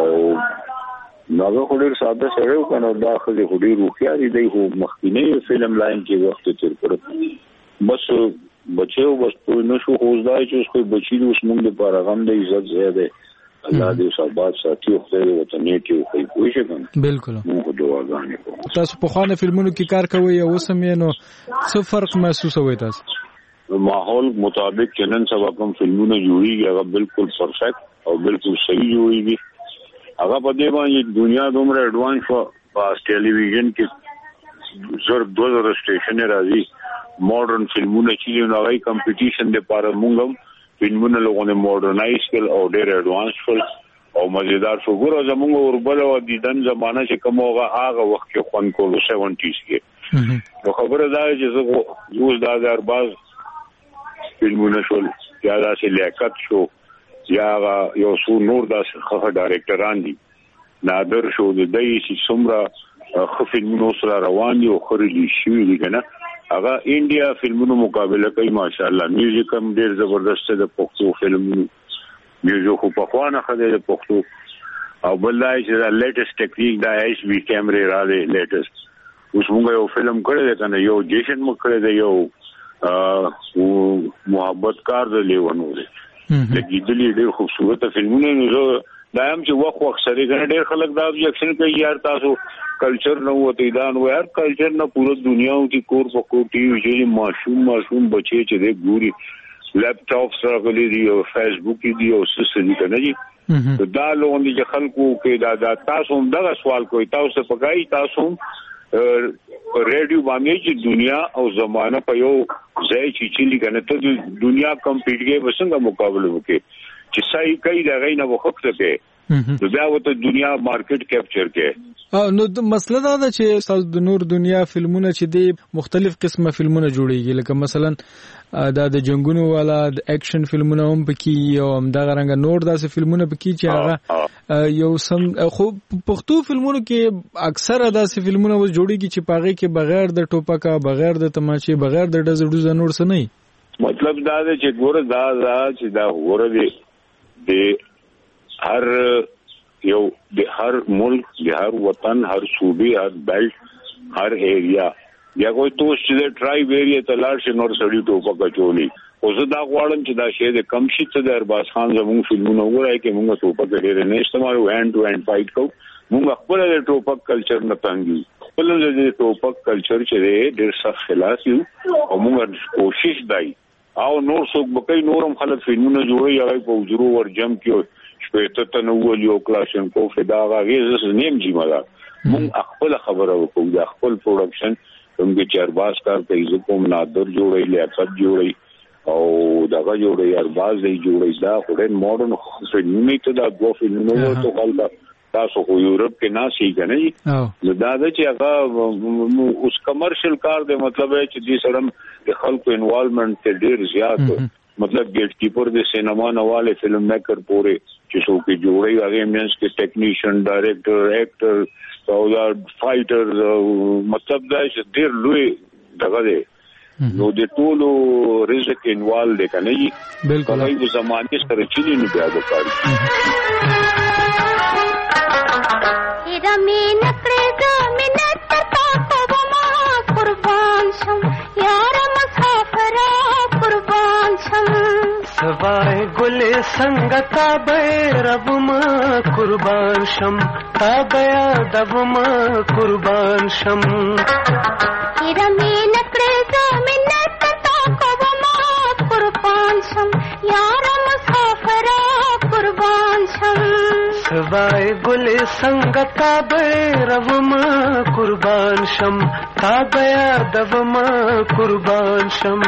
او ناغه خو ډېر ساده سره کنه دا خو ډېر روخیاري دی خو مخکینه فلم لاین کې وخت تیر کړ بس بچو بس په نشو خوځدای چې اوس کوئی بچی اوس موږ د پاره غم د عزت زیاده الله دې صحبات ساتي او خدای دې وطن کې کوي کوی شي کنه بالکل موږ دعاګانې کوو. تاسو په خوانه فلمونو کې کار کوئ او سمې نو څه فرق محسوسوي تاسو؟ ماحول مطابق چې نن سبا کوم فلمونه جوړیږي هغه بالکل پرفیکټ او بالکل صحیح جوړیږي. هغه په دې باندې دنیا دومره ایڈوانس شو په ټلویزیون کې زر دوه زره سټیشن راځي ماډرن فلمونه چې نو هغه کمپټیشن د پاره مونږ فلمونه لغونه ماډرنایز کړ او ډېر ایڈوانس شول او مزیدار شو. ګوره زمونږ وربل او د دن زمانہ چې کوم هغه وخت کې خون کولو سیونټیز کې نو خبره دا چې زه اوس د ارباز فلمونه شول یا داسې لیاقت شو یا یو څو نور داسې ښه ډایرکټران دي نادر شو د دې چې څومره ښه فلمونه سره روان دي او خوري شي دي کنه هغه انډیا فلمونو مقابله کوي ماشاءالله. میوزیک هم ډیر زبردست ده پښتو فلمونو میوزیک په خوانه خدای د پښتو او بل دا چې دا لیټیسټ ټیکنیک دا ایچ ډي کیمرې را دي لیټیسټ. اوس موږ یو فلم کړی دی کنه، یو جیشن موږ کړی دی، یو محبت کار د لیونو دی لګیدلی، ډېر خوبصورت فلمونه. نو دا هم چې وخت وخت سره کنه ډېر خلک دا ابجیکشن کوي یار تاسو کلچر نه وته دا نو یار کلچر نه پوره دنیا او چې کور په کور ټي وي چې ماشوم ماشوم بچي چې د ګوري لیپټاپ سره غلي دی او فیسبوک دی او سوسل کنه جی دا لون دي خلکو کې دا, دا تاسو هم دا سوال کوي تاسو پکای تاسو ریډیو باندې چې دنیا او زمانہ په یو ځای چې چلی کنه ته د دنیا کمپیټ کې وسنګ مقابله وکړي چې صحیح کوي دا غینه وخت ته نو بیا وته دنیا مارکیټ کیپچر کې. نو د مسله دا ده چې تاسو د نور دنیا فلمونه چې دی مختلف قسمه فلمونه جوړیږي، لکه مثلا دا د جنگونو والا د اکشن فلمونه هم پکې او هم دا غرانګه نور داسې فلمونه پکې چې هغه یو سم خو پښتو فلمونو کې اکثره داسې فلمونه و جوړیږي چې پاغه کې بغیر د ټوپکا، بغیر د تماچې، بغیر د ډزړو نور څه نه. مطلب دا دی چې ګوره دا دا چې دا ګوره دی د هر یو د هر ملک، د هر وطن، هر صوبې، هر بیلټ، هر ایریا یا کوئی توس چې ټرایب ایریا ته لاړ شي نور سړی ټوپک چولی. خو زه دا غواړم چې دا شی د کم شي ته د ارباز خان زموږ فلمونه وګورئ کې موږ ټوپک ډېر نه استعمالو، هینډ ټو هینډ فایټ کوو. موږ خپل د ټوپک کلچر نه تنګي، خپل د ټوپک کلچر چې دی ډېر سخت خلاف یو او موږ کوشش دی او نور څوک بکای نورم خلک فلمونه جوړي هغه په وزرو ور جم کې شپته تنول یو کلاشنکو فدا غیز نیم جی مالا مونږ خپل خبره وکړو د خپل پروډکشن کومګه چرباس کار کوي زه کوم نادر جوړي لیاقت جوړي او دغه جوړي ارباز دی جوړي دا خورن ماډرن فلمونه ته دا دوه فلمونه ته خلک تاسو خو یورپ کې ناسي کنه نو دا چې هغه اوس کمرشل کار دی، مطلب چې دې سره د خلکو انوالومنت ته ډیر زیات مطلب گیٹ کیپر د سینما نواله فلم میکر پورې چې څوک جوړي هغه مینس کې ټیکنیشن، ډایریکټر، ایکټر او دا فایټر، مطلب دا چې ډیر لوی دغه دی نو د ټولو رزق انوال دی کنه بالکل په زمانه سره چلی نه بیا وکړي. هیرا مې نکړې د منت تا په ما قربان شم یار مسافر قربان شم سوای ګل څنګه تا به رب ما قربان شم تا بیا دب ما قربان شم هیرا مې نکړې د منت تا په ما قربان شم یار مسافر قربان شم سوای ګل څنګه تا به رب ما قربان شم تا بیا دب ما قربان شم.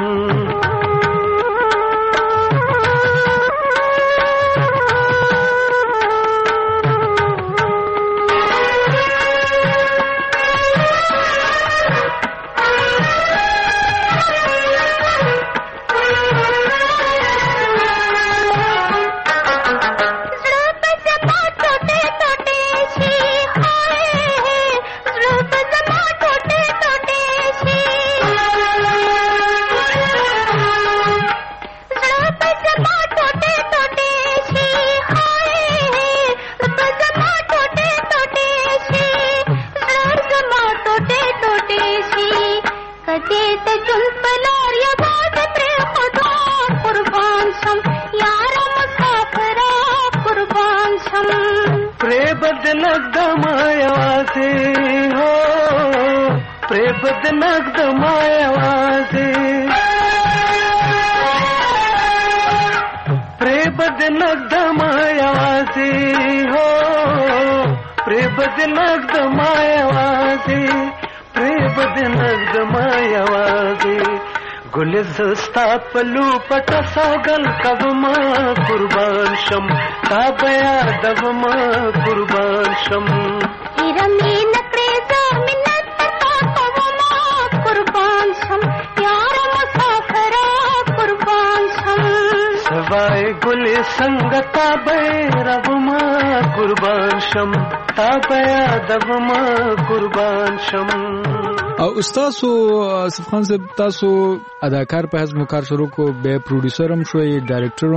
زستا پلو پټ سوګل کب ما قربان شم تا بیا دب ما قربان شم هیرا مې نکړې د منت تا په ما قربان شم یار مسافر قربان شم سوای ګل څنګه تا به رب ما قربان شم تا بیا دب ما قربان شم. او استاد آصف خان صاحب تاسو اداکار په حسب کار شروع کو به پروډوسر هم شوی ډایرکټر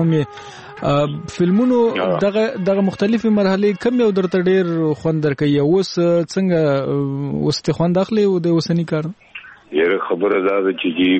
هم فلمونو دغه دغه مختلفه مرحله کم یو درته ډیر خوند درکې اوس څنګه اوس ته خوند اخلي او د وسنی کار یره خبره ده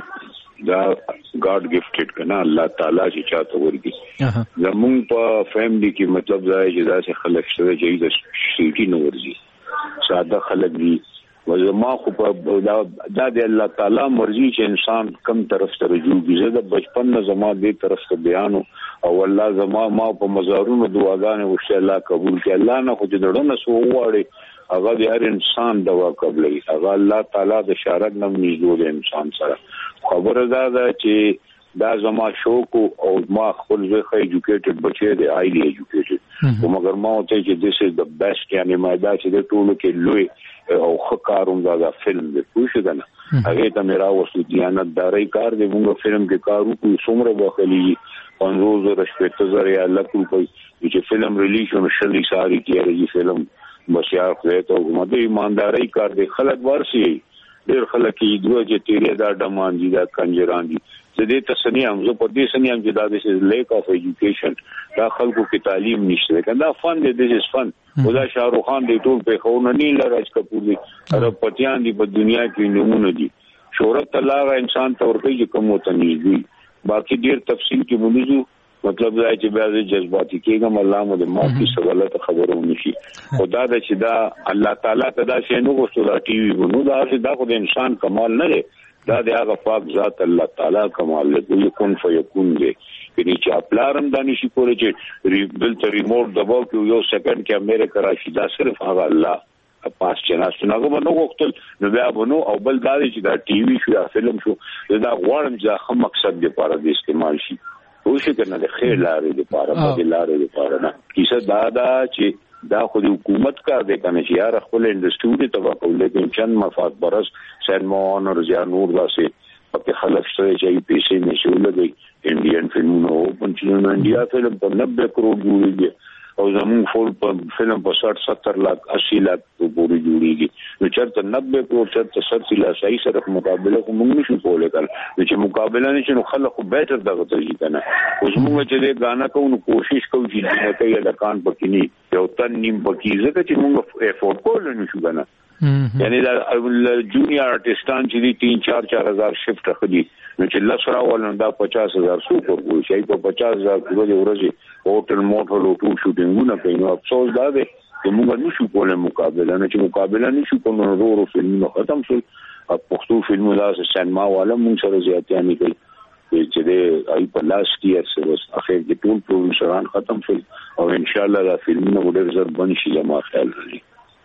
چې دا ګاډ گیفټډ کنا الله تعالی چې چاته ورګي زمون په فیملی کې مطلب دا چې دا څه خلک شته چې د سیټي نو ورځي ساده خلک دي وزما خو په دا د الله تعالی مرضی چې انسان کم طرف ته رجوع کیږي د بچپن نه زما دې طرف ته بیان او الله زما ما په مزارونو دعاګانې وشته الله قبول کړي الله نه خو دې ډړنه سو وړي هغه د هر انسان دوا قبلې هغه الله تعالی د شارک نم نږدې انسان سره خبره ده چې دا زما شوق او ما خپل ځخه ایجوکیټډ بچی دی هایلی ایجوکیټډ او مگر ما ته چې this is the best یعنی ما دا چې د ټولو کې لوی او خکاروم دا فلم دی پوښښ کنه هغه ته میرا وسو دیانت داري کار دی موږ فلم کې کارو کوو څومره بخلی پنځوس زره شپږ زره یا لک روپۍ چې فلم ریلیز شو شلي ساری کېږي فلم بشار خو ته موږ ایمانداري کار دی خلک ورسي ډېر خلک یې دوه چې تیرې دا ډمان دي دا کنجران دي زه ته سنیم زه په دې سنیم چې دا د لیک اف ایجوکیشن دا خلکو کې تعلیم نشته کنده فن دې د فن ودا شاهرخ خان دې ټول په خونه نه لراج کپور دي ارپتیان دي په دنیا کې نمونه دي شهرت الله انسان ته ورته چې کوم وته نیږي باقي ډیر تفصیل کې مونږ مطلب دا چې بعضی جذباتي کېږم الله مو د مافي سوالات خبرو نشي خدا دا چې دا الله تعالی ته دا شی نو غوښتل دا ټي وي نو دا چې دا خو د انسان کمال نه دی دا د هغه پاک ذات الله تعالی کمال دی کون فیکون دی کله چې خپلارم دانی شي کولای چې بل ته ریموټ دباو کې یو سکند کې امریکا راشي دا صرف هغه الله پاس چې ناس نه غو نو غوښتل نو بیا بنو او بل دا چې دا ټي وي شو یا فلم شو دا غواړم چې خو مقصد دی لپاره د استعمال شي او شي کنه د خیر لارې لپاره د لارې لپاره نه کیسه دا دا چې دا خو د حکومت کار دی کنه چې یار خپل انډستری ته تبع کول لیکن چند مفاد برس سینما اونر یا نور داسې په خلک سره چې پیسې نشول دي انډین فلمونو پنځونه انډیا فلم په نبه کروڑ جوړیږي او زمون فول په فلم په ساठ ستر لک اسی لک پورې جوړیږي نو چرته نبه کروڑ چرته ستر لک صحیح سره مقابله کوم نشو کولای کړ چې مقابله نشي نو خلک بیٹر دغه ته کنه اوس موږ چې د غانا کوو کوشش کوو چې د کوي د کان پکې نه یو تن نیم پکې ځکه چې موږ افورد کول نشو کنه یعنی دا جونیئر آرټستان چې دي تین چار چار هزار شفت خدي نو چې لسرا ولنه دا پچاس هزار سو پر شي په پچاس هزار کولې ورځي هوټل موټل او ټول شوټینګونه کوي نو افسوس دا دی چې موږ نشو کولای مقابله نه چې مقابله نشو کولای نو ورو فلمونه ختم شول او پښتو فلمونه دا سینما والا موږ سره زیاتې نه کوي چې د ای په لاس کې سره اخر کې ټول پروډوسران ختم شول او ان شاء الله دا فلمونه ډېر زر بنشي زما خیال لري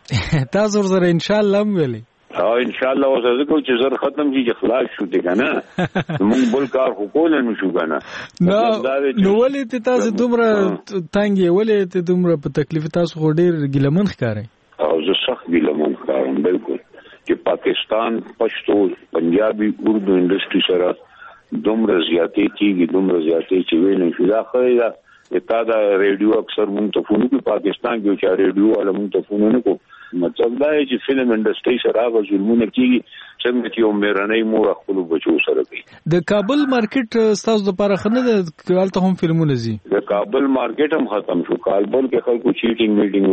تاسو سره ان شاء الله ویلي ها ان شاء الله اوس ځکه چې زر ختم شي چې خلاص شو دي کنه موږ بل کار خو کول نه شو کنه نو نو ولې ته تاسو دومره تانګي ولې ته دومره په تکلیف تاسو خو ډیر ګلمن ښکاري او زه سخت ګلمن ښکارم بالکل چې پاکستان پښتو پنجابي اردو انډستری سره دومره زیاتې کیږي دومره زیاتې چې ویني شو دا خو دا دا ریډیو اکثر مونږ ته فون کوي پاکستان کې چې ریډیو ولا مونږ ته فون نه کوي مطلب دا چې فلم انډستری سره هغه ظلمونه کیږي څنګه چې عمرانه مور خپل بچو سره کوي د کابل مارکیټ تاسو لپاره خنه د کالته هم فلمونه زی د کابل مارکیټ هم ختم شو کابل کې خلکو چیټینګ میټینګ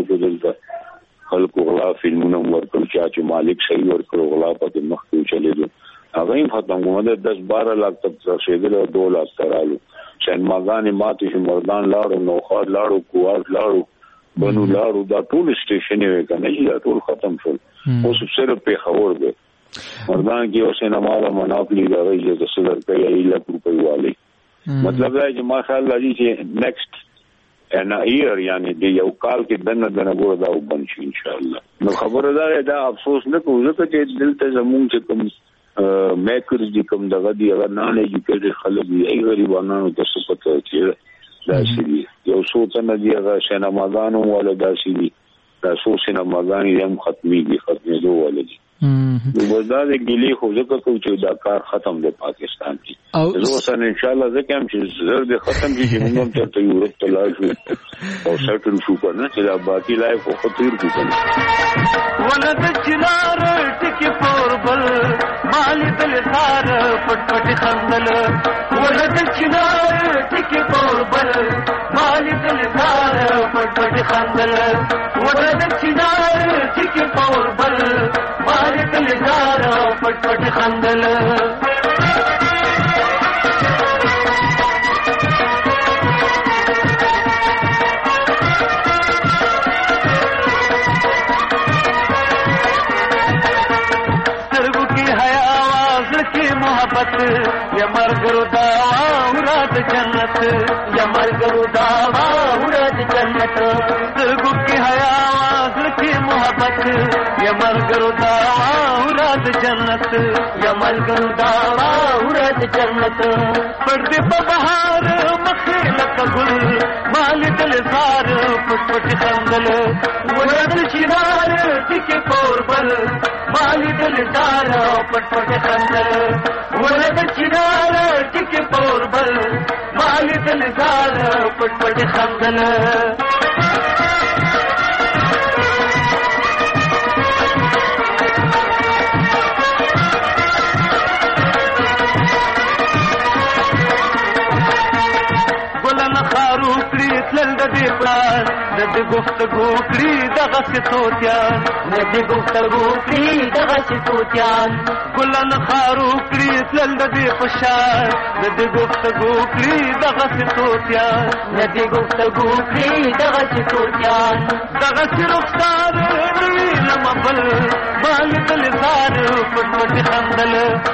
وکړل خلکو غلا فلمونه ورکړل چې مالک صحیح ورکړو غلا په مخ کې چلے دي هغه هم ختم کومه د دس بارہ لاکھ تک رسیدل او دو لاکھ ترالو شنماغان ماته چې مردان لاړو نوخار لاړو کوار لاړو بنو لاړو دا ټول سټیشن یې کنه چې ټول ختم شول اوس صرف په خبر ده مردان کې اوس نه مالا مناپلی دا وایي چې صدر کوي یې لک روپۍ والی مطلب دا چې ما خیال لري چې نیکسټ ان ایر یعنی د یو کال کې دنه دنه ګور دا وبن شي ان شاء الله نو خبره دا دا افسوس نه کوو ځکه چې دلته زموږ چې کوم میکرز دي کوم دغه دي هغه نه ایجوکیټډ خلک دي ای غریبانو د څه پته چې دا شي یو څو تنه دي هغه سینماګانو ولا دا شي دا څو سینماګان یې هم ختمي دي ختمي دوه ولدي نو وزدار ګلی خو ځکه کوم چې دا کار ختم دی پاکستان کې زه اوس ان شاء الله ځکه هم چې زر دې ختم دي چې موږ هم ته یورپ ته لاړ شو او سټل شو کنه چې دا باقي لایف خو خطر دي کنه ولد چنار ټکی پور بل مالي دلزار پټ پټ خندل ولد چنار ټکی پوربل مالي دلزار پټ پټ خندل ولد چنار ټکی پوربل مالي دلزار پټ پټ خندل محبت یا مرګرو داوا ورات جنت یا مرګرو داوا ورات جنت سرګو کی حیا واز کی محبت یا مرګرو داوا ورات جنت یا مرګرو داوا ورات جنت پردے په بهار مخه لک ګل مال دل زار پټ پټ خندل ورات چنار ټکی پوربل مال دل زار پټ پټ خندل ولد چنار ټکی پوربل مال دل زار پټ پټ خندل ګلن خارو کړی تل د دې پلان د دې گفتگو کړی دغه ستوتیان د دې گفتگو کړی دغه ستوتیان ګلن خارو کړی تل د دې پشان د دې گفتگو کړی دغه ستوتیان د دې گفتگو کړی دغه ستوتیان دغه رخسار لمبل مال دل زار پټ پټ خندل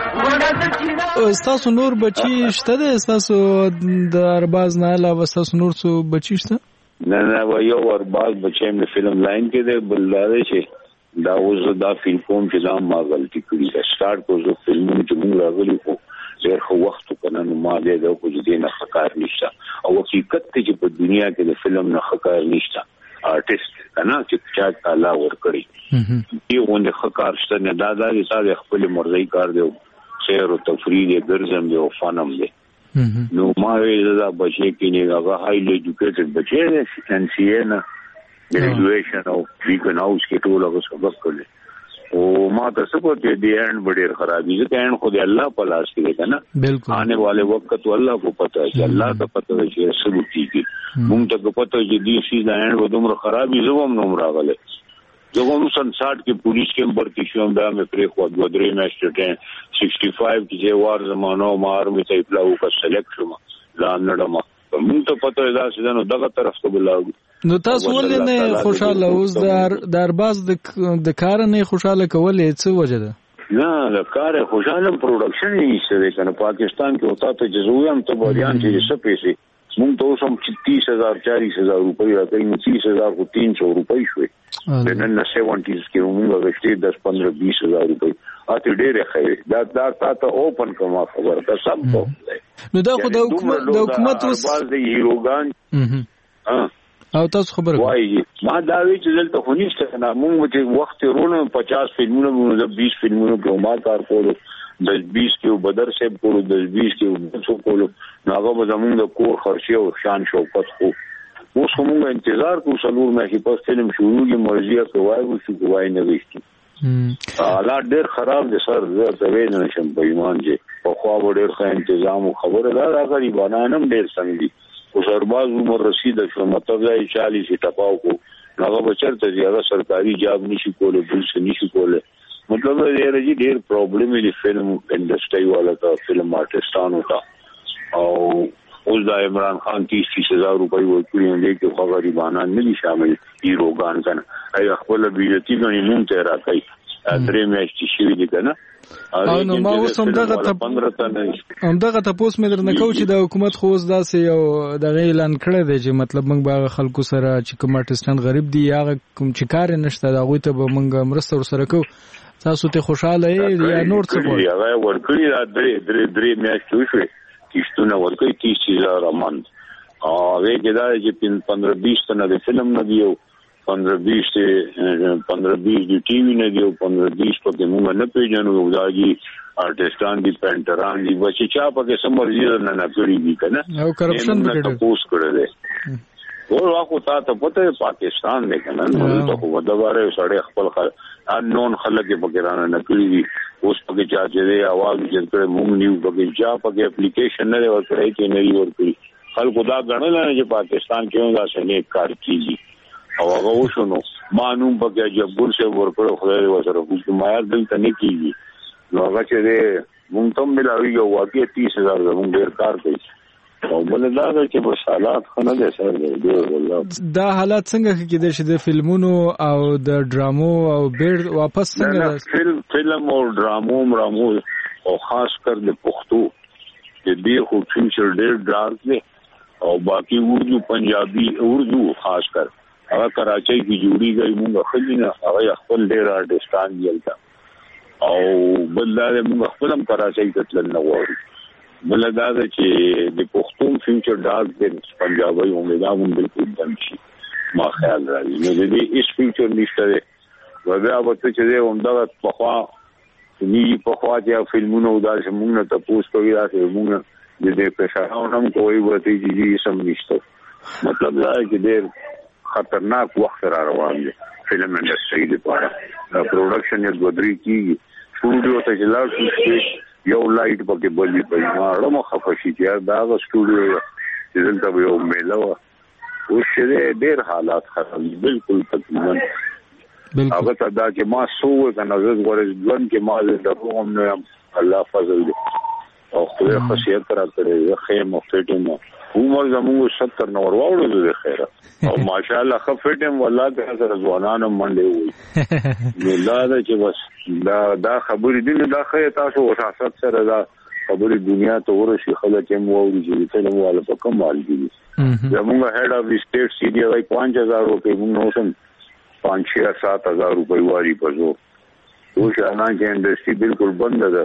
استاسو نور بچی شته ده استاسو د ارباز نه علاوه استاسو نور څو بچی شته نه نه و یو ارباز بچی مې فلم لاین کې ده بلاره چې دا اوس دا فلم کوم چې دا ما غلطي کړې ده سٹارټ کو زه فلمونه چې موږ راغلي خو ډېر خو وخت کنه نو ما دې دا کو دې نه خکار نشته او حقیقت ته چې په دنیا کې د فلم نه خکار نشته آرټیست کنه چې چا تعالی ور کړی یو نه خکار شته نه دا دا چې خپل مرزي کار دی سیر او تفریح دی ګرځم دی او فنم دی نو ما ویل دا بچی کې نه هغه هایلی ایجوکیټډ بچی دی ان سی ای نه ګریجویشن او بیکن هاوس کې ټول هغه سبق کړل او ما تاسو په دې دی اند ډېر خرابې ده کین خو دې الله په لاس کې ده نه بالکل آنے والے وخت تو الله کو پتہ ہے کہ الله ته پتہ ہے چې سبو کیږي مونږ ته پتہ ہے چې دې شي دا اند ودومره خرابې زوم نوم راغله جوګم سن ساठ کې پولیس کې برتی شوم دا مې پرې خو د درې میاشتې ټین سکسٹی فائیو کې چې وار زمانو مار مې ته پلاو کا سلیکټ شوم لا نړم مونږ ته پتہ ہے دا چې نو دغه طرف ته بلاو نو تاسو ولې نه خوشاله اوس د درباز د کار نه خوشاله کولې څه وجه ده نه د کار خوشاله پروډکشن یې څه کنه پاکستان کې ہوتا ته جزویم ته بریان چې څه پیسې مونږ ته اوس هم تیس هزار چالیس هزار روپۍ راکړي نو تیس هزار کو تین سو روپۍ شوي نن نه سیونټیز کې مونږ غشتي دس پندرہ بیس هزار روپۍ اته ډېرې خیر دا دا تاسو اوپن کومه خبره ده سم ته نو دا خو د حکومت د حکومت اوس باز د هیروګان او تاسو خبره وایي ما دا وی چې دلته خو نشته نه مونږ چې وخت رونه پچاس فلمونه مونږ بیس فلمونه په ما کار کولو د بیس کې بدر صاحب کولو د بیس کې څو کولو ناغه به زمونږ د کور خرچه او شان شوکت خو اوس موږ انتظار کوو څلور مې په فلم شروع کې مرزیه کوي او شو کوي نه وشتي حالات ډېر خراب دي سر زه ته وینم نشم په ایمان چې په خوا ډېر ښه تنظیم او خبره ده غریبانه هم ډېر څنګه دي او سرباز عمر رسید شو مطلب ځای چالیس ټپاو کو هغه بچرته زیاده سرکاري جاب نشي کولای بل څه نشي کولای مطلب ډېر دي ډېر پرابلم دي فلم انډسټري والا ته فلم آرټستانو ته او اوس دا عمران خان تیس هزار روپۍ ورکړي دي چې خو غریبانه نه دي شامل هیروګان کنه ای خپل بیرتی غنی مونږ ته راکړي درې میاشتې شي دي کنه او نو ما اوس هم دغه ته هم دغه تاسو مې درنه کو چې د حکومت خو اوس داسې یو دغه اعلان کړی دی چې مطلب موږ به خلکو سره چې کوم آرټستان غریب دي هغه کوم چې کار نشته دا غوي ته به موږ مرسته ورسره کوو تاسو ته خوشاله یې یا نور څه کوي هغه ورکړي درې درې درې میاشتې وشوي کیشتونه ورکړي تیس هزار امند او هغه کې دا چې پندرہ بیس تنه د فلم نه دیو پندرہ بیس پندرہ بیس دی ټي وي نه دیو پندرہ بیس په موږ نه پیژنو دا دي آرټستان دي پینټران دي بچي چا په کې سمرځي نه نه کړی دي کنه او کرپشن به پوس کړل او واخو تاسو پته پاکستان نه کنه نو ته خو ودواره سړی خپل ان نون خلک په ګرانه نه کړی دي اوس پکې چا چې اواز جوړ مونږ نیو پکې چا پکې اپلیکیشن نه ورکړي چې نه ورکړي خلکو دا غنل نه چې پاکستان کې دا څنګه کار کیږي او هغه وشونو مانوم پکې جبر سے ورکړو خدای وسره حکومت دلته نه کیږي نو هغه چې مونږ ته ملاوي یو واقعي تیس هزار زموږ ډیر کار کوي او بل دا چې په حالات خنه ده سره دی والله دا حالات څنګه کېدای شي د فلمونو او د ډرامو او بیر واپس څنګه فلم فلم او ډرامو مرامو او خاص کر د پښتو د دې خو فیوچر ډیر ډارک دی او باقي اردو پنجابي اردو خاص کر هغه کراچۍ کې جوړیږي موږ خلینو هغه خپل ډیر آرټستان دیلته او بل دا موږ خپلم کراچۍ ته تلل نه غواړو بل دا چې د پښتون فیوچر ډارک د پنجابي امیدوارم بالکل دم شي ما خیال راځي نو د دې اس فیوچر نشته وبیا به چې همدا په خوا ني په خوا چې فلمونو دا چې موږ نه تاسو کوي راځي موږ د دې پېښاو هم کوی وته چې سم نشته مطلب دا چې ډېر خطرناک وخت را روان دی فلم انډستری لپاره دا پروډکشن یې دوه درې کیږي سټوډیو ته چې لاړ شي یو لایټ پکې بلې پي ما اړه مخه شي چې دا غو سټوډیو چې دلته یو میلا و او شه ډېر حالات خراب بالکل تقریبا هغه ته دا چې ما سو کنه زه غوړې ځوان کې ما د روم نه الله فضل دی او خدای خاصیت را کړی خیم او فټم عمر زموږ ستر نور واوړو د خیره او ماشاءالله خفټم والله د سره ځوانانو منډه وي نو دا چې بس دا دا خبرې دي دا خې تاسو وساست سره دا خبرې دنیا ته ورشي خلک هم ووري چې ته نو والا په کمال دي زموږ هډ اف سټیټ سی ډي وايي پانچ هزار روپے موږ نو سم پانچ یا سات هزار روپے واری پزو او شانا کې انډستری بالکل بند ده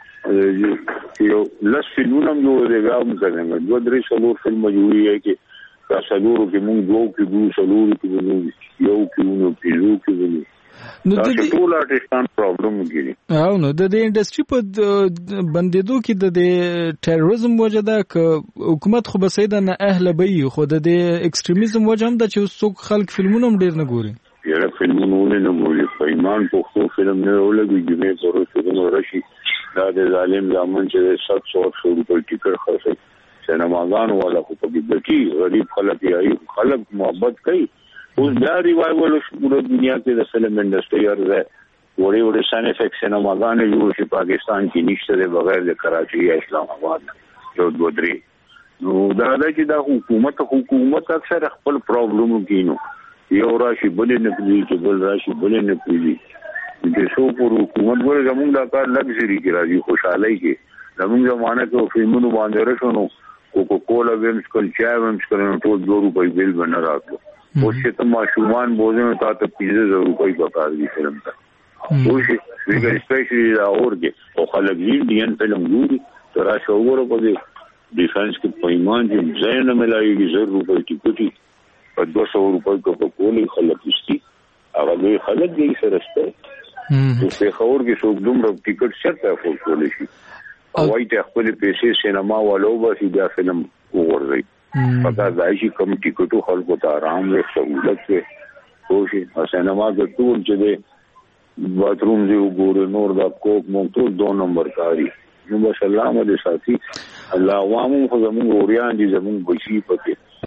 یو لس فلمونه جوړ دیګا موږ څنګه دوه درې څلور فلم جوړي کې کا څلور کې موږ دوه کې دوه څلور کې موږ یو کې موږ پیلو کې موږ نو د ټول آرټستان پرابلم کیږي او نو د دې انډستری په بندیدو کې د ټیرریزم وجه ده ک حکومت خو بسیده نه اهل به خو د ایکستریمیزم وجه هم د چې څوک خلک فلمونه هم ډیر نه ګوري یاره فلمونه نه ګوري په ایمان په فلم نه ولګي جمعې پرو فلم راشي دا د ظالم ځامن چې سات سو روپے ټیکټ خرڅي سینماګان والا خو په دې کې غریب خلک یې خلک محبت کوي اوس دا ریوایول پوره دنیا کې د فلم انډستری ورته وړي وړي سان افیکټ سینماګان جوړ شي پاکستان کې نشته د بغیر د کراچي یا اسلام آباد یو دوه درې نو دا چې دا حکومت حکومت اکثر خپل پرابلم کینو یو راشي بلې نه پیږي چې بل راشي بلې نه پیږي د شو پر حکومت ګره زموږ دا کار لګزري کې راځي خوشحالي کې زموږ زمانه کې فلمونو باندې راشونو کوکو کولا ویمس کل چای ویمس کله ټول دوه روپۍ بیل بنا راځو او چې ته ماشومان بوزنه تا ته پنځه روپۍ پکار دي فلم ته او چې ویګر سپیشلی دا اورګه او خلک دین فلم ګوري تر راشه وګورو په دې ډیفنس کې پیمان چې ځای نه ملایي زر روپۍ ټیکټي په دوه سوه روپۍ کو کولی خلک استي هغه دوی خلک دې سره سره په خور کې څوک دومره ټیکټ شرط افورد کولی شي او وايي ته خپل پیسې سینما والو به سیده فلم وګورئ پکا ځای کم ټیکټو خلکو ته آرام او سہولت کې خوشي سینما د ټول چې د باتروم دی وګورئ نور دا کوک مونږ ټول دوه نمبر کاری نو بس الله مده ساتي الله عوامو خو زموږ اوريان دي زموږ بچي پکې